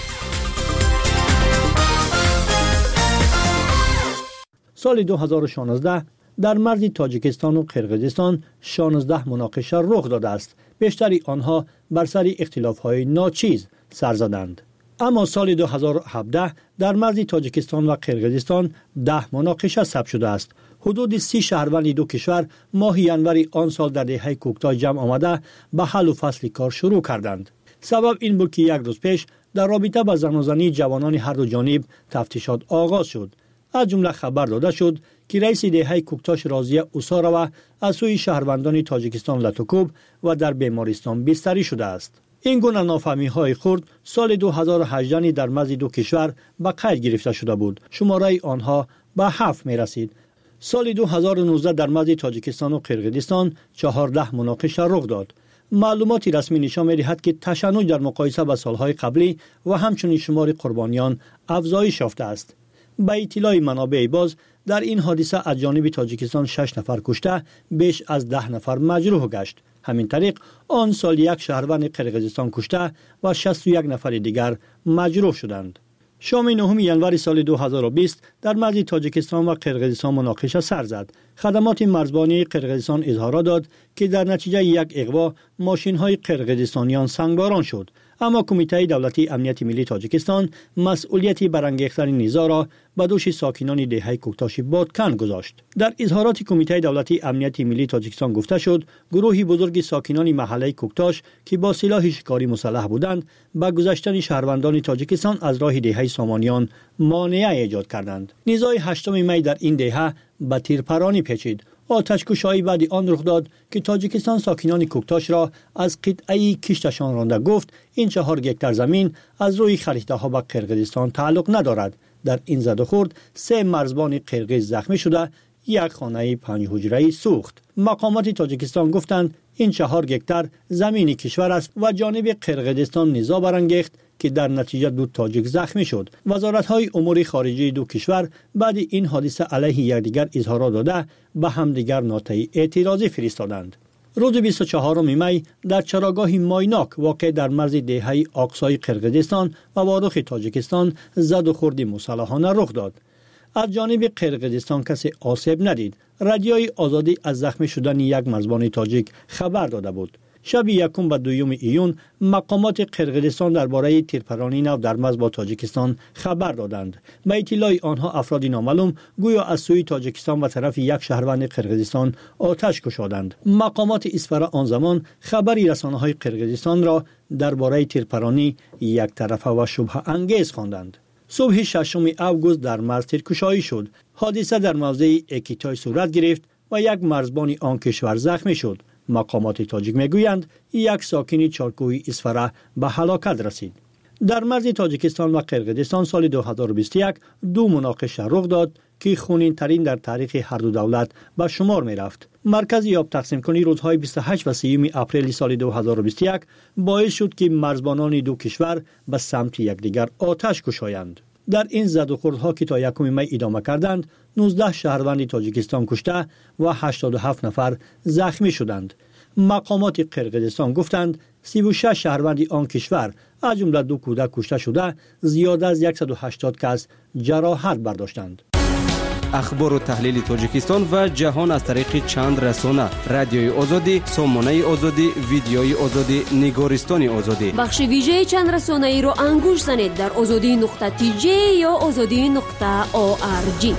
سال دو هزار و شانزده در مرز تاجیکستان و قرقیزستان شانزده مناقشه رخ داده است. بیشتری آنها بر سر اختلاف‌های ناچیز سر زدند. اما سال دو هزار و هفده در مرز تاجیکستان و قرقیزستان ده مناقشه ثبت شده است. حدود سی شهروند دو کشور ماه ینور آن سال در دهه کوکتا جمع آمده به حل و فصل کار شروع کردند. سبب این بود که یک روز پیش در رابطه با زناشویی جوانان هر دو جانب تفتیشات آغاز شد. از جمله خبر داده شد که رئیس دهه کوکتاش راضیه اوساروا از سوی شهروندان تاجیکستان لاتوکوب و در بیمارستان بستری شده است. این گونه نافهمی‌های خرد سال دو هزار و هجده در مرز دو کشور به قید گرفته شده بود. شماره آنها به هفت می رسید. سال دو هزار و نوزده در مرز تاجیکستان و قرقیزستان چهارده مناقشه رخ داد. معلومات رسمی نشان می‌دهد که تشنج در مقایسه با سالهای قبلی و همچنین شمار قربانیان افزایش یافته است. به اطلاع منابع باز در این حادثه از جانب تاجیکستان شش نفر کشته، بیش از ده نفر مجروح گشت. همین طریق آن سال یک شهروند قرقیزستان کشته و شصت و یک نفر دیگر مجروح شدند. شام نهم ینور سال دو هزار و بیست در مرز تاجیکستان و قرقیزستان مناقشه سر زد. خدمات مرزبانی قرقیزستان اظهار داد که در نتیجه یک اغوا ماشین‌های قرقیزستانیان سنگباران شد. اما کمیته دولتی امنیت ملی تاجیکستان مسئولیتی برانگیختن نزاع را به دوش ساکنان دهه کوکتاش بادکن گذاشت. در اظهارات کمیته دولتی امنیت ملی تاجیکستان گفته شد گروهی بزرگ ساکنان محله کوکتاش که با سلاح شکاری مسلح بودند به گذشتن شهروندان تاجیکستان از راه دهه سامانیان مانع ایجاد کردند. نزاع هشتم می در این دهه به تیرپرانی پیچید. آتش‌کشی بعد آن رخ داد که تاجیکستان ساکنان کوکتاش را از قطعه کشتشان رانده گفت این چهار گکتر زمین از روی خریطه ها به قرقیزستان تعلق ندارد. در این زد و خورد سه مرزبان قرقیز زخمی شده، یک خانه پنج حجره‌ای سوخت. مقامات تاجیکستان گفتند این چهار گکتر زمین کشور است و جانب قرقیزستان نزاع برانگیخت که در نتیجه دو تاجیک زخمی شد. وزارت‌های امور خارجه دو کشور بعد این حادثه علیه یکدیگر اظهارات داده به همدیگر نوت‌های اعتراضی فرستادند. روز بیست و چهارم می در چراگاه مایناک واقع در مرز دهه آقسای قرقیزستان و واروخ تاجیکستان زد و خورد مسلحانه رخ داد. از جانب قرقیزستان کسی آسیب ندید. رادیوی آزادی از زخمی شدن یک مرزبان تاجیک خبر داده بود. شب یکم و دوم ایون مقامات قرقیزستان درباره تیرپرانی نو در مرز با تاجیکستان خبر دادند. به اطلاع آنها افرادی نامعلوم گویا از سوی تاجیکستان و طرف یک شهروند قرقیزستان آتش گشادند. مقامات اسفر آن زمان خبری رسانه‌های قرقیزستان را درباره تیرپرانی یک طرفه و شبهه انگیز خواندند. صبح ششم اوگوست در مرز تیرکشایی شد. حادثه در موضع اکیتای صورت گرفت و یک مرزبان آن کشور زخمی شد. مقامات تاجیک میگویند یک ساکن چارکوی اسفره به هلاکت رسید. در مرز تاجیکستان و قرقیزستان سال دو هزار و بیست و یک دو مناقشه رخ داد که خونین ترین در تاریخ هر دو دولت به شمار می رفت. مرکز یاب تقسیم کنی روزهای بیست و هشت و سوم اپریل سال دو هزار و بیست و یک باعث شد که مرزبانان دو کشور به سمت یکدیگر آتش گشایند. در این زد و خوردها که تا یکم می ادامه کردند، نوزده شهروند تاجیکستان کشته و هشتاد و هفت نفر زخمی شدند. مقامات قرقیزستان گفتند سی و شش شهروند آن کشور از جمله دو کودک کشته شده، زیاد از صد و هشتاد کس جراحت برداشتند.
اخبار و تحلیل تاجیکستان و جهان از طریق چند رسانه: رادیوی آزادی، سامانه آزادی، ویدیوی آزادی، نگارستان آزادی.
بخش ویژه چند رسانه ای را انگوش زنید در آزادی نقطه تی جی یا آزادی نقطه او آر جی.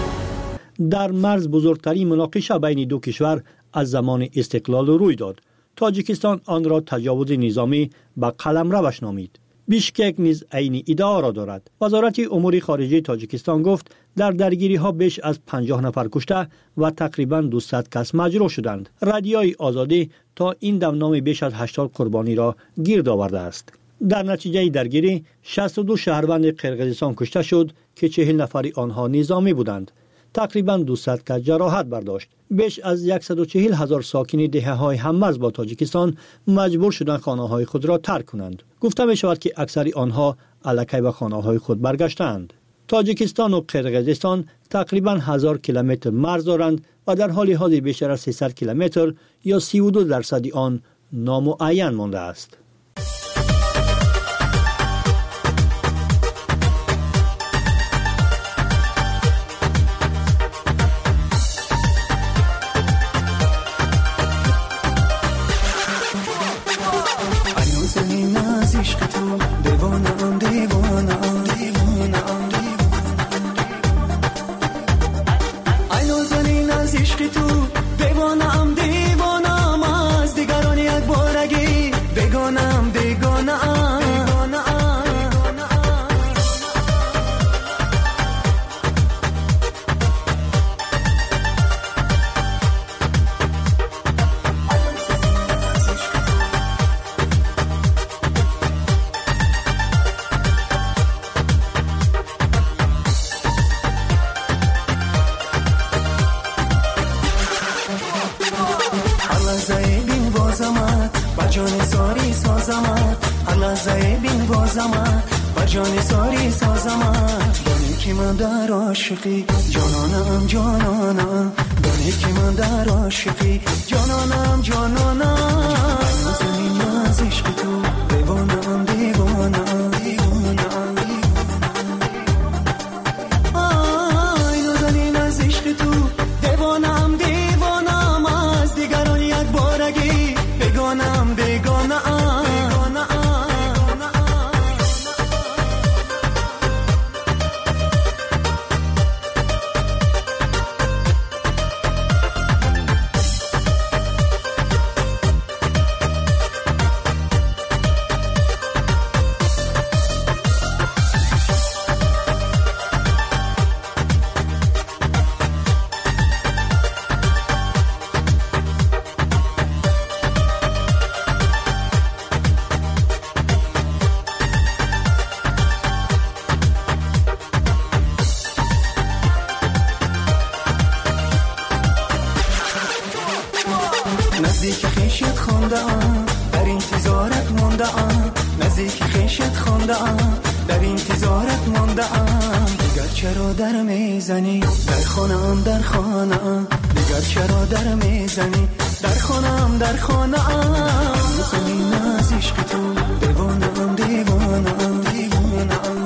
در مرز بزرگترین مناقشه بین دو کشور از زمان استقلال روی داد. تاجیکستان آن را تجاوز نظامی به قلمروش نامید. بیشکک نیز عین ادعا را دارد. وزارت امور خارجه تاجیکستان گفت در درگیری ها بیش از پنجاه نفر کشته و تقریباً دویست کس مجروح شدند. رادیوی آزادی تا این دم نام بیش از هشتاد قربانی را گرد آورده است. در نتیجه درگیری شصت و دو شهروند قرقیزستان کشته شد که چهل نفر آنها نظامی بودند. تقریباً دویست کس جراحت برداشت. بیش از صد و چهل هزار ساکن دهه‌های هممرز با تاجیکستان مجبور شدند خانه‌های خود را ترک کنند. گفته می شود که اکثر آنها الکی به خانه‌های خود برگشتند. تاجیکستان و قرقیزستان تقریباً هزار کیلومتر مرز دارند و در حال حاضر بیشتر از سیصد کیلومتر یا سی و دو درصد آن نامعین مانده است.
جانانم جانانم دانی که من در عاشقی جانانم جانانم زمین از عشق تو دیوانم دیوانم دیوانم آی نازنین از عشق تو دیوانم دیوانم از دیگران یک بارگی بگانم بگانم نزدیک خیشت خونده ام، در انتظارت مانده ام. دیگر چرا در میزنی در خانم در خانم، دیگر چرا در میزنی در خانم در خانم. زمین از عشق تو دیوانم دیوانم دیوانم.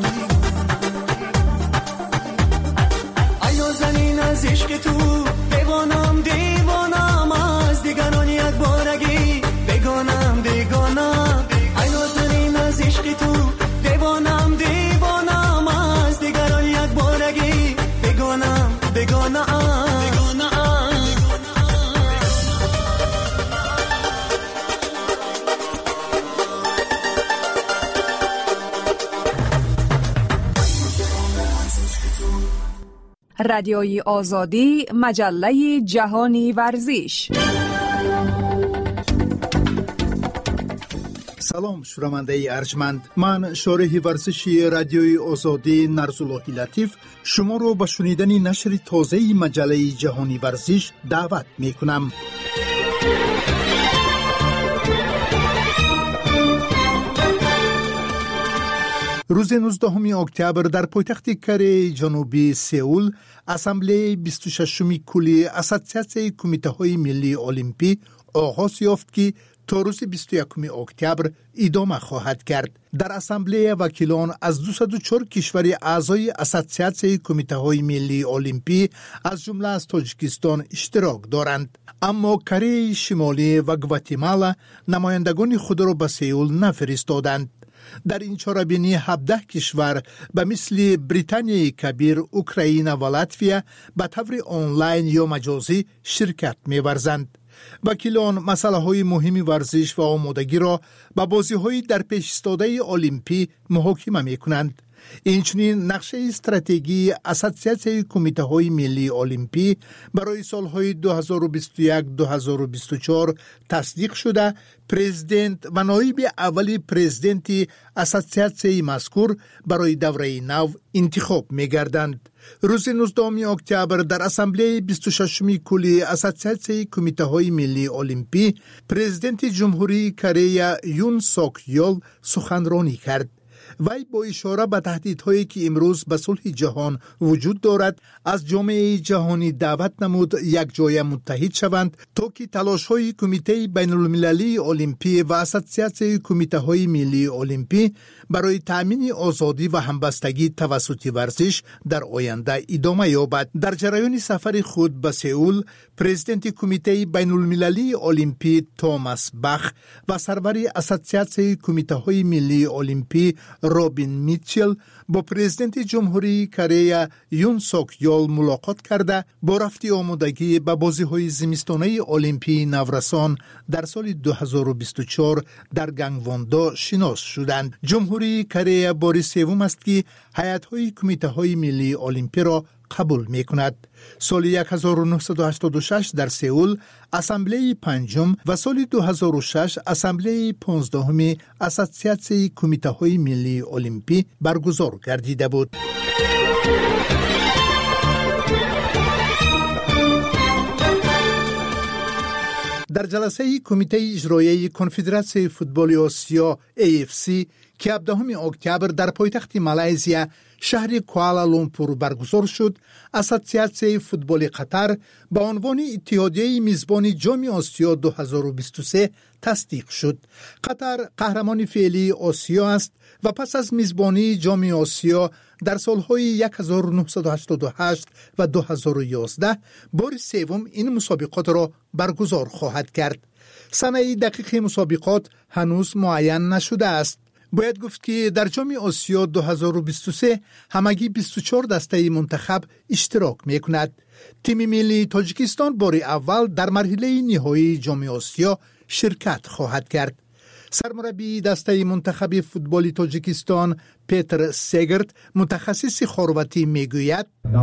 ای نازنین از عشق تو دیوانم دیوانم، از دیگران یک بارگی بگانم بگانم. ای نازنین از عشق تو دیوانم دیوانم، از دیگران یک بارگی بگانم بگانم.
رادیوی آزادی، مجله جهانی ورزش.
سلام شنونده ارجمند، من شارح ورزشی رادیوی آزادی نرزاللهی لطیف شما رو به شنیدن نشر تازه مجله جهانی ورزش دعوت می کنم. روز نوزدهم اکتبر در پایتخت کره جنوبی سئول اسامبله بیست و ششم کلی اساسیاسیون کمیته های ملی المپی آغاز یافت که تا روز بیست و یکم اکتبر ادامه خواهد کرد. در اسامبله وکیلان از دویست و چهار کشور اعضای اساسیاسیون کمیته های ملی المپی از جمله از تاجیکستان اشتراک دارند، اما کره شمالی و گواتمالا نمایندگان خود را به سئول نفرستادند. در این چاره‌بینی هفده کشور به مثل بریتانیای کبیر، اوکراین و لاتویا به طور آنلاین یا مجازی شرکت می‌ورزند. وکیلان مسئله های مهم ورزش و آمادگی را به بازی های در پیش ایستاده المپی محاکمه می کنند. اینچنین نقشه استراتژی اساسیاسیون کمیته های ملی المپی برای سالهای دو هزار و بیست و یک تا دو هزار و بیست و چهار تصدیق شده. پرزیدنت و نایب اولی پرزیدنت اساسیاسیون مذکور برای دوره نو انتخاب می گردند. روز نوزدهم اکتبر در اسامبله بیست و ششم کلی اساسیاسیون کمیته های ملی المپی پرزیدنت جمهوری کره یون سوک یول سخنرانی کرد. وی با اشاره به تهدیدهایی که امروز به صلح جهان وجود دارد از جامعه جهانی دعوت نمود یک جای متحد شوند تا که تلاش‌های کمیته بین المللی المپی و اساسیاسیون کمیته های ملی المپی برای تأمین آزادی و همبستگی توسط ورزش در آینده ادامه یابد. در جریان سفر خود به سئول، پرزیدنت کمیته بین المللی المپی توماس باخ و سرور اساسیاسیون کمیته های ملی المپی رابین میچل با پرزیدنت جمهوری کره یون سوک یول ملاقات کرده با رفت آمادگی به بازی‌های زمستانه المپی نورسان در سال دو هزار و بیست و چهار در گنگواندا شناس شدند. جمهوری کره بار سوم است که هیئت‌های کمیته‌های ملی المپی را قبول می کند. سال هزار و نهصد و هشتاد و شش در سئول اسامبله پنجم و سال دو هزار و شش اسامبله پانزدهم اساسیاسیون کمیته های ملی المپی برگزار گردیده بود. در جلسه کمیته اجرایی کنفدراسیون فوتبال آسیا ای اف سی که هفدهم اکتبر در پایتخت مالزیا شهر کوالالامپور برگزار شد، اساسیاسیون فوتبال قطر با عنوان اتحادیه میزبان جام آسیا دو هزار و بیست و سه تصدیق شد. قطر قهرمان فعلی آسیا است و پس از میزبانی جام آسیا در سالهای هزار و نهصد و هشتاد و هشت و دو هزار و یازده بار سوم این مسابقات را برگزار خواهد کرد. سنه دقیق مسابقات هنوز معین نشده است. باید گفت که در جام آسیا دو هزار و بیست و سه همگی بیست و چهار دسته منتخب اشتراک می کند. تیم ملی تاجیکستان بار اول در مرحله نهایی جام آسیا شرکت خواهد کرد. سرمربی دسته منتخب فوتبال تاجیکستان پیتر سگرت متخصص خرواتی میگوید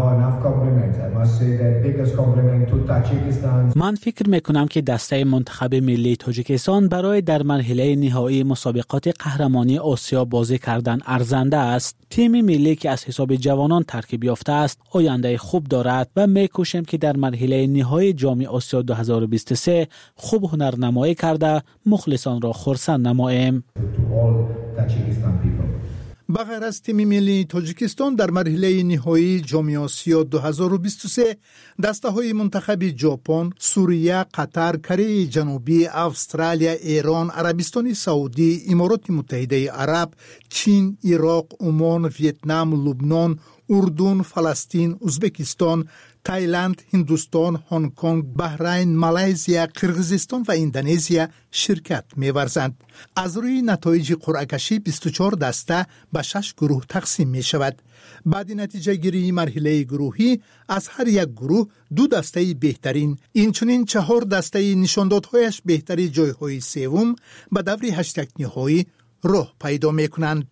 من فکر میکنم که دسته منتخب ملی تاجیکستان برای در مرحله نهایی مسابقات قهرمانی آسیا بازی کردن ارزنده است. تیم ملی که از حساب جوانان ترکیب یافته است آینده خوب دارد و میکوشیم که در مرحله نهایی جام آسیا دو هزار و بیست و سه خوب هنرنمایی کرده مخلصان را خرسند نماییم.
Tajikistan people.
بغیر از تیم ملی تاجیکستان در مرحله نهایی جام آسیا دو هزار و بیست و سه دسته‌های منتخب ژاپن، سوریه، قطر، کره جنوبی، استرالیا، ایران، عربستان سعودی، امارات متحده عرب، چین، عراق، عمان، ویتنام، لبنان، اردن، فلسطین، ازبکستان، تایلند، هندوستان، هنگ کنگ، بحرین، مالزیا، قرقیزستان و اندونزیا شرکت می‌ورزند. از روی نتایج قرعه کشی بیست و چهار دسته به شش گروه تقسیم می شود. بعد نتیجه گیری مرحله گروهی از هر یک گروه دو دسته بهترین، اینچنین چهار دسته نشاندادهایش بهتری جایهای سوم به دور هشت نهایی راه پیدا می کنند.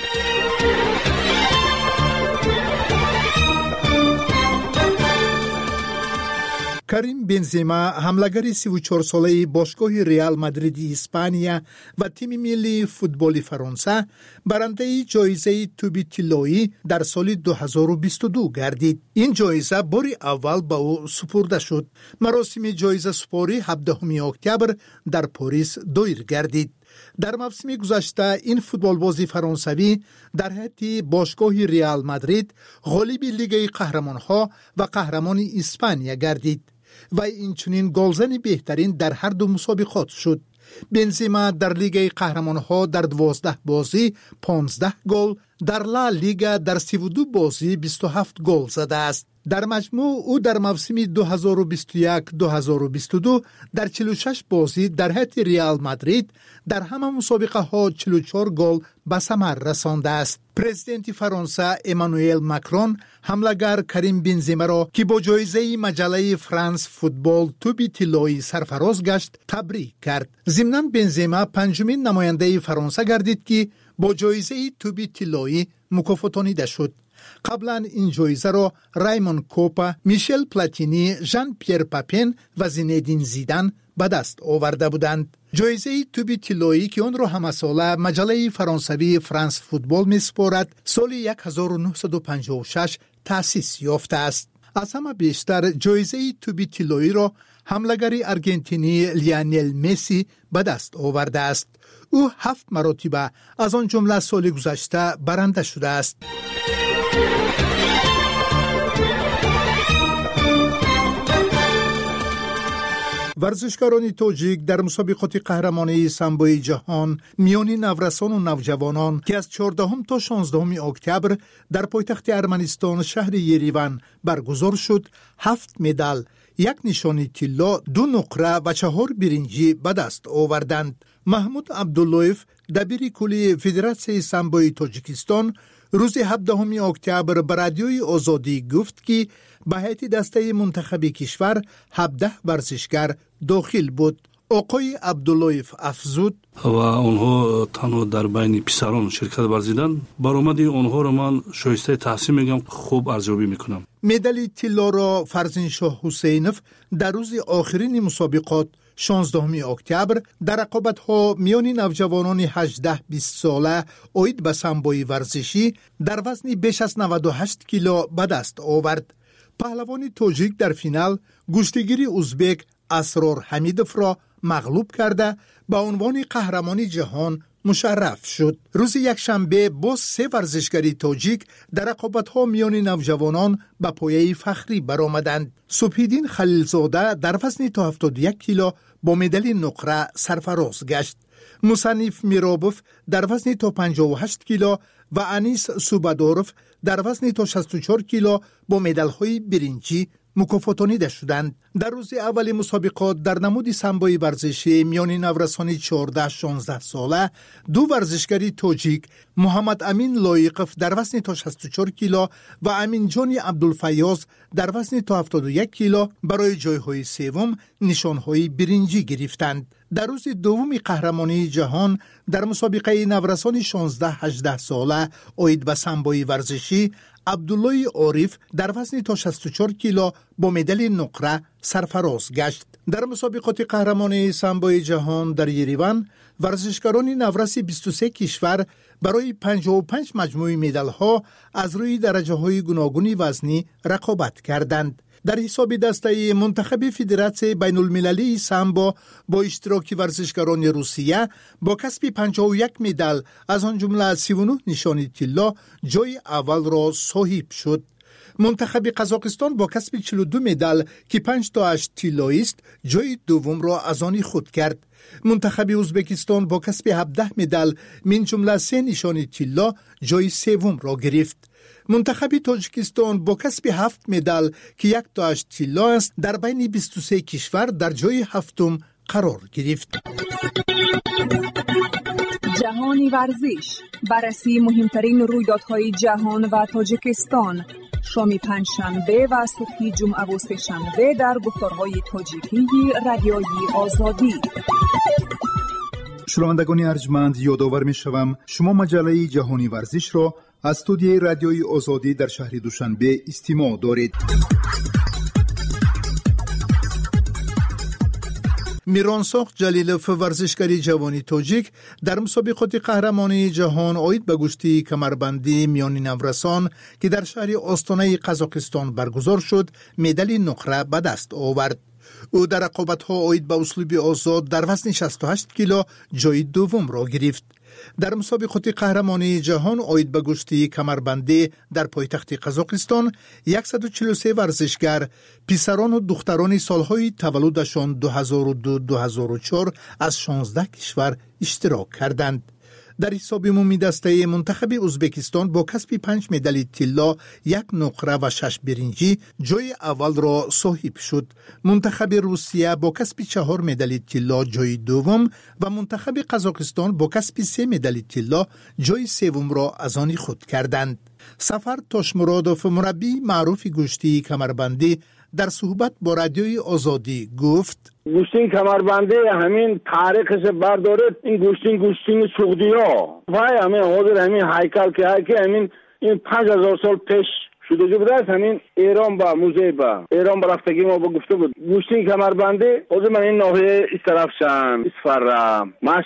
کریم بنزما حملگر سی و چهار ساله باشگاه ریال مادرید اسپانیا و تیم ملی فوتبال فرانسه برنده جایزه توبی طلایی در سال دو هزار و بیست و دو گردید. این جایزه بار اول به او سپرده شد. مراسم جایزه سپاری هفدهم اکتبر در پاریس دایر گردید. در موسم گذشته این فوتبالباز فرانسوی در حیط باشگاه ریال مادرید غالب لیگ قهرمانها و قهرمان اسپانیا گردید و اینچنین گلزن بهترین در هر دو مسابقات شد. بنزما در لیگ قهرمانها در دوازده بازی پانزده گل، در لا لیگا در سی و دو بازی بیست و هفت گل زده است. در مجموع او در موسم دو هزار و بیست و یک دو هزار و بیست و دو در چهل و شش بازی در حیط ریال مادرید در همه مسابقه ها چهل و چهار گل به ثمر رسانده است. پرزیدنت فرانسه امانوئل ماکرون حملگر کریم بنزما را که با جایزه مجله فرانس فوتبال توبی طلایی سرفراز گشت تبریک کرد. ضمناً بنزما پنجمین نماینده فرانسه گردید که با جایزه توبی طلایی مکافاتانیده شد. قبلا این جایزه را رایمون کوپا، میشل پلاتینی، ژان پیر پاپین و زینedین زیدان به دست آورده بودند. جایزه توبی طلایی که آن را همه ساله مجله فرانسوی فرانس فوتبال می‌سپارد سال هزار و نهصد و پنجاه و شش تأسیس یافته است. از همه بیشتر جایزه توبی طلایی را حملگر ارژانتینی لیونل مسی به دست آورده است. او هفت مرتبه از آن جمله سال گذشته برنده شده است. ورزشکاران تاجیک در مسابقات قهرمانی سامبوی جهان میان نورسان و نوجوانان که از چهاردهم تا شانزدهم اکتبر در پایتخت ارمنستان شهر یریون برگزار شد، هفت مدال، یک نشانی طلا، دو نقره و چهار برنجی به دست آوردند. محمود عبداللهیف دبیر کلی فدراسیون سامبوی تاجیکستان روز هفدهم اکتبر به رادیوی آزادی گفت که به هیئت دسته منتخب کشور هفده ورزشکار داخل بود. آقای عبداللهیف افزود
و اونها تنها در بین پسران شرکت ورزیدن. برآمد اونها را من شایسته تحسین میگم، خوب ارزیابی میکنم.
مدال طلا را فرزندشاه حسینف در روز آخرین مسابقات شانزدهم اکتبر در رقابت‌ها میان نوجوانان هجده بیست ساله آید به سامبوی ورزشی در وزن بیش از نود و هشت کیلو به دست آورد. پهلوان تاجیک در فینال گشتگیر ازبک اسرار حمیدوف را مغلوب کرده به عنوان قهرمان جهان مشرف شد. روز یکشنبه باز سه ورزشکاری تاجیک در رقابت‌ها میان نوجوانان به پایه فخری برآمدند. صبحیدین خلیلزاده در وزن تا هفتاد و یک کیلو با مدال نقره سرفراز گشت. مصنف میرابوف در وزن تا پنجاه و هشت کیلو و انیس سوبادوروف در وزن تا شصت و چهار کیلو با مدال‌های برنجی مکافاتانیده شدند. در روز اول مسابقات در نمود سامبوی ورزشی میان نورسان چهارده شانزده ساله دو ورزشکاری تاجیک محمد امین لایقف در وزن تا شصت و چهار کیلو و امین جانی عبدالفیاض در وزن تا هفتاد و یک کیلو برای جایهای سوم نشانهای برنجی گرفتند. در روز دوم قهرمانی جهان در مسابقه نورسان شانزده هجده ساله آید به سامبوی ورزشی عبدالله عارف در وزن تا شصت و چهار کیلو با مدال نقره سرفراز گشت. در مسابقات قهرمانی سامبوی جهان در یریون ورزشکاران نورس بیست و سه کشور برای پنجاه و پنج مجموعه مدال ها از روی درجه های گوناگون وزنی رقابت کردند. در حساب دسته منتخب فدراسیون بین المللی سامبو با اشتراک ورزشکاران روسیه با کسب پنجاه و یک مدال از آن جمله سی و نه نشانی طلا جای اول را صاحب شد. منتخب قزاقستان با کسب چهل و دو مدال که پنج تاش طلایی است جای دوم را از آن خود کرد. منتخب ازبکستان با کسب هفده مدال من جمله سه نشانی طلا جای سوم را گرفت. منتخب تاجیکستان با کسب هفت مدال که یک تاش طلا است در بین بیست و سه کشور در جای هفتم قرار گرفت.
جهانی ورزش، بررسی مهمترین رویدادهای جهان و تاجیکستان، شام پنجشنبه و صبح جمعه و سه‌شنبه در گفتارهای تاجیکی رادیوی آزادی.
شنوندگان ارجمند، یادآور می‌شوم شما مجله جهانی ورزش را از استودیوی رادیوی آزادی در شهر دوشنبه استماع دارید.
میرانساخ جلیلوف ورزشکاری جوانی تاجیک در مسابقات قهرمانی جهان آید به گشتی کمربندی میانی نورسان که در شهر آستانه قزاقستان برگزار شد مدال نقره به دست آورد. او در رقابت‌ها آید به اسلوب آزاد در وزن شصت و هشت کیلو جای دوم را گرفت. در مسابقات قهرمانی جهان آید به گشتی کمربندی در پایتخت قزاقستان صد و چهل و سه ورزشگر پسران و دختران سالهای تولدشان دو هزار و دو دو هزار و چهار از شانزده کشور اشتراک کردند. در حساب عمومی دسته منتخب ازبکستان با کسب پنج مدال طلا، یک نقره و شش برنجی جای اول را صاحب شد. منتخب روسیه با کسب چهار مدال طلا جای دوم و منتخب قزاقستان با کسب سه مدال طلا جای سوم را از آن خود کردند. سفر تاشمرادوف، مربی معروف گشتی کمربندی، در صحبت با رادیوی آزادی گفت:
گوشتین کمربنده همین تاریخش بردارد، این گوشتین گوشتین سعودی ها و همین حاضر همین هیکل که هیکل همین این پنج هزار سال پیش شده بود است. همین ایران با موزه با ایران برفتگی ما با گفته بود گوشتین کمربنده حاضر من این ناحیه از طرف شم اسفر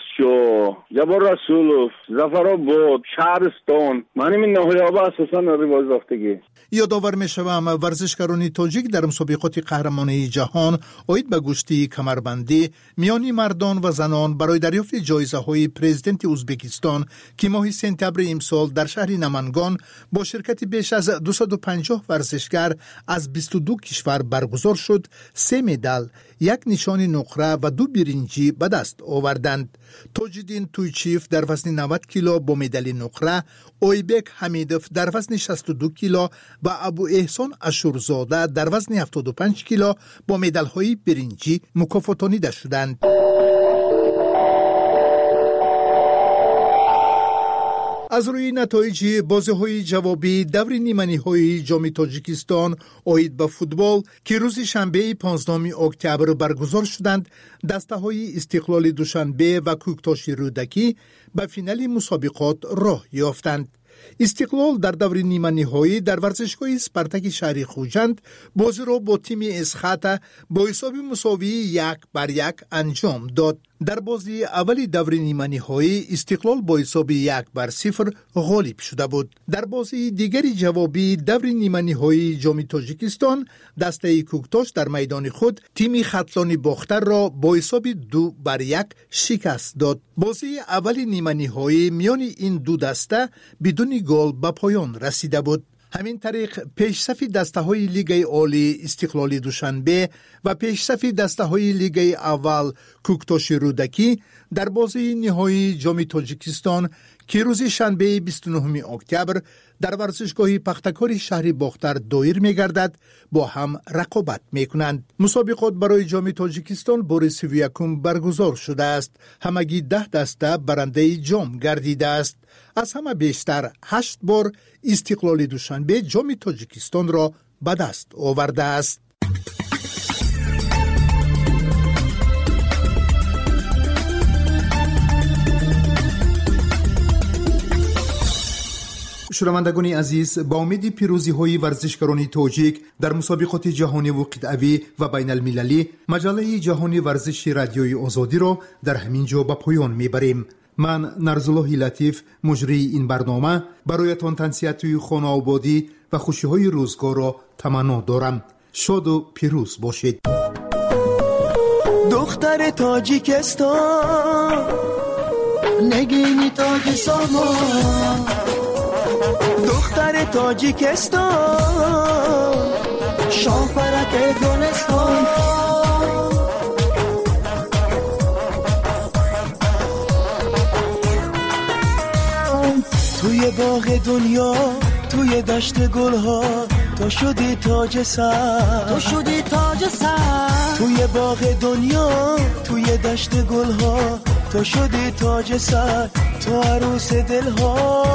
مشو جبر رسولوف زفرآباد شهرستان من این ناحیه ها با اساسا رواج رفتگی.
یادآور می‌شوم ورزشکاران تاجیک در مسابقات قهرمانی جهان آید به گشتی کمربندی میانی مردان و زنان برای دریافت جایزه‌های پرزیدنت ازبکستان که ماه سپتامبر امسال در شهر نمنگان با شرکت بیش از دویست و پنجاه ورزشگر از بیست و دو کشور برگزار شد، سه مدال، یک نشان نقره و دو برنجی به دست آوردند. تاجدین تویچیف در وزن نود کیلو با مدال نقره، اویبک حمیدوف در وزن شصت و دو کیلو و ابو احسان اشورزاده در وزن هفتاد و پنج کیلو با مدال‌های برنجی مکافاتانیده شدند. از روی نتایج بازی‌های جوابی دور نیمه‌نهایی جام تاجیکستان آید به فوتبال که روز شنبه پانزدهم اکتبر برگزار شدند، دسته‌های استقلال دوشنبه و کوکتاش رودکی به فینال مسابقات راه یافتند. استقلال در دور نیمه نهایی در ورزشگاه اسپارتاک شهر خوجند بازی را با تیم اسخاتا با حساب مساوی یک بر یک انجام داد. در بازی اولی دور نیمه نهایی استقلال با حساب یک بر صفر غالب شده بود. در بازی دیگری جوابی دور نیمه نهایی جام تاجیکستان دسته کوکتاش در میدان خود تیم خطلان باختر را با حساب دو بر یک شکست داد. بازی اولی نیمه نهایی میان این دو دسته بدون گل به پایان رسیده بود. همین طریق پیشصف دسته‌های لیگ عالی استقلال دوشنبه و پیشصف دسته‌های لیگ اول کوکتاش رودکی در بازی نهایی جام تاجیکستان که روز شنبه بیست و نهم اکتبر در ورزشگاه پختکار شهر باختر دایر می‌گردد با هم رقابت می‌کنند. مسابقات برای جام تاجیکستان بار سی و یکم برگزار شده است. همگی ده دسته برنده جام گردیده است. از همه بیشتر هشت بار استقلال دوشنبه جام تاجیکستان را به دست آورده است.
شنوندگان عزیز، با امید پیروزی های ورزشکاران تاجیک در مسابقات جهانی و قطعوی و بین المللی، مجله جهانی ورزش رادیوی آزادی را در همین جا به پایان میبریم. من نرزالله لطیف مجری این برنامه برایتان تنصیحات خانه آبادی و خوشی های روزگار را تمنا دارم. شاد و پیروز باشید.
دختر تاجیکستان نگینی تاج سامان، دختر تاجیکستان شاه پرک دونستان، توی باغ دنیا توی دشت گلها تو شدی تاج سر، تو شدی تاج سر، توی باغ دنیا توی دشت گلها تو شدی تاج سر، تو عروس دلها،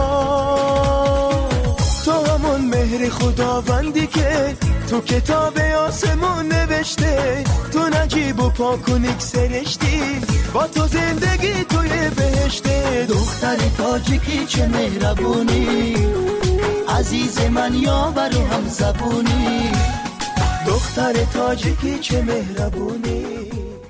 تو همون مهر خداوندی که تو کتاب آسمون نوشته، تو نجیب و پاکونیک سرشتی با تو زندگی توی بهشته. دختر تاجیکی چه مهربونی، عزیز من یاور و هم زبونی، دختر تاجیکی چه مهربونی.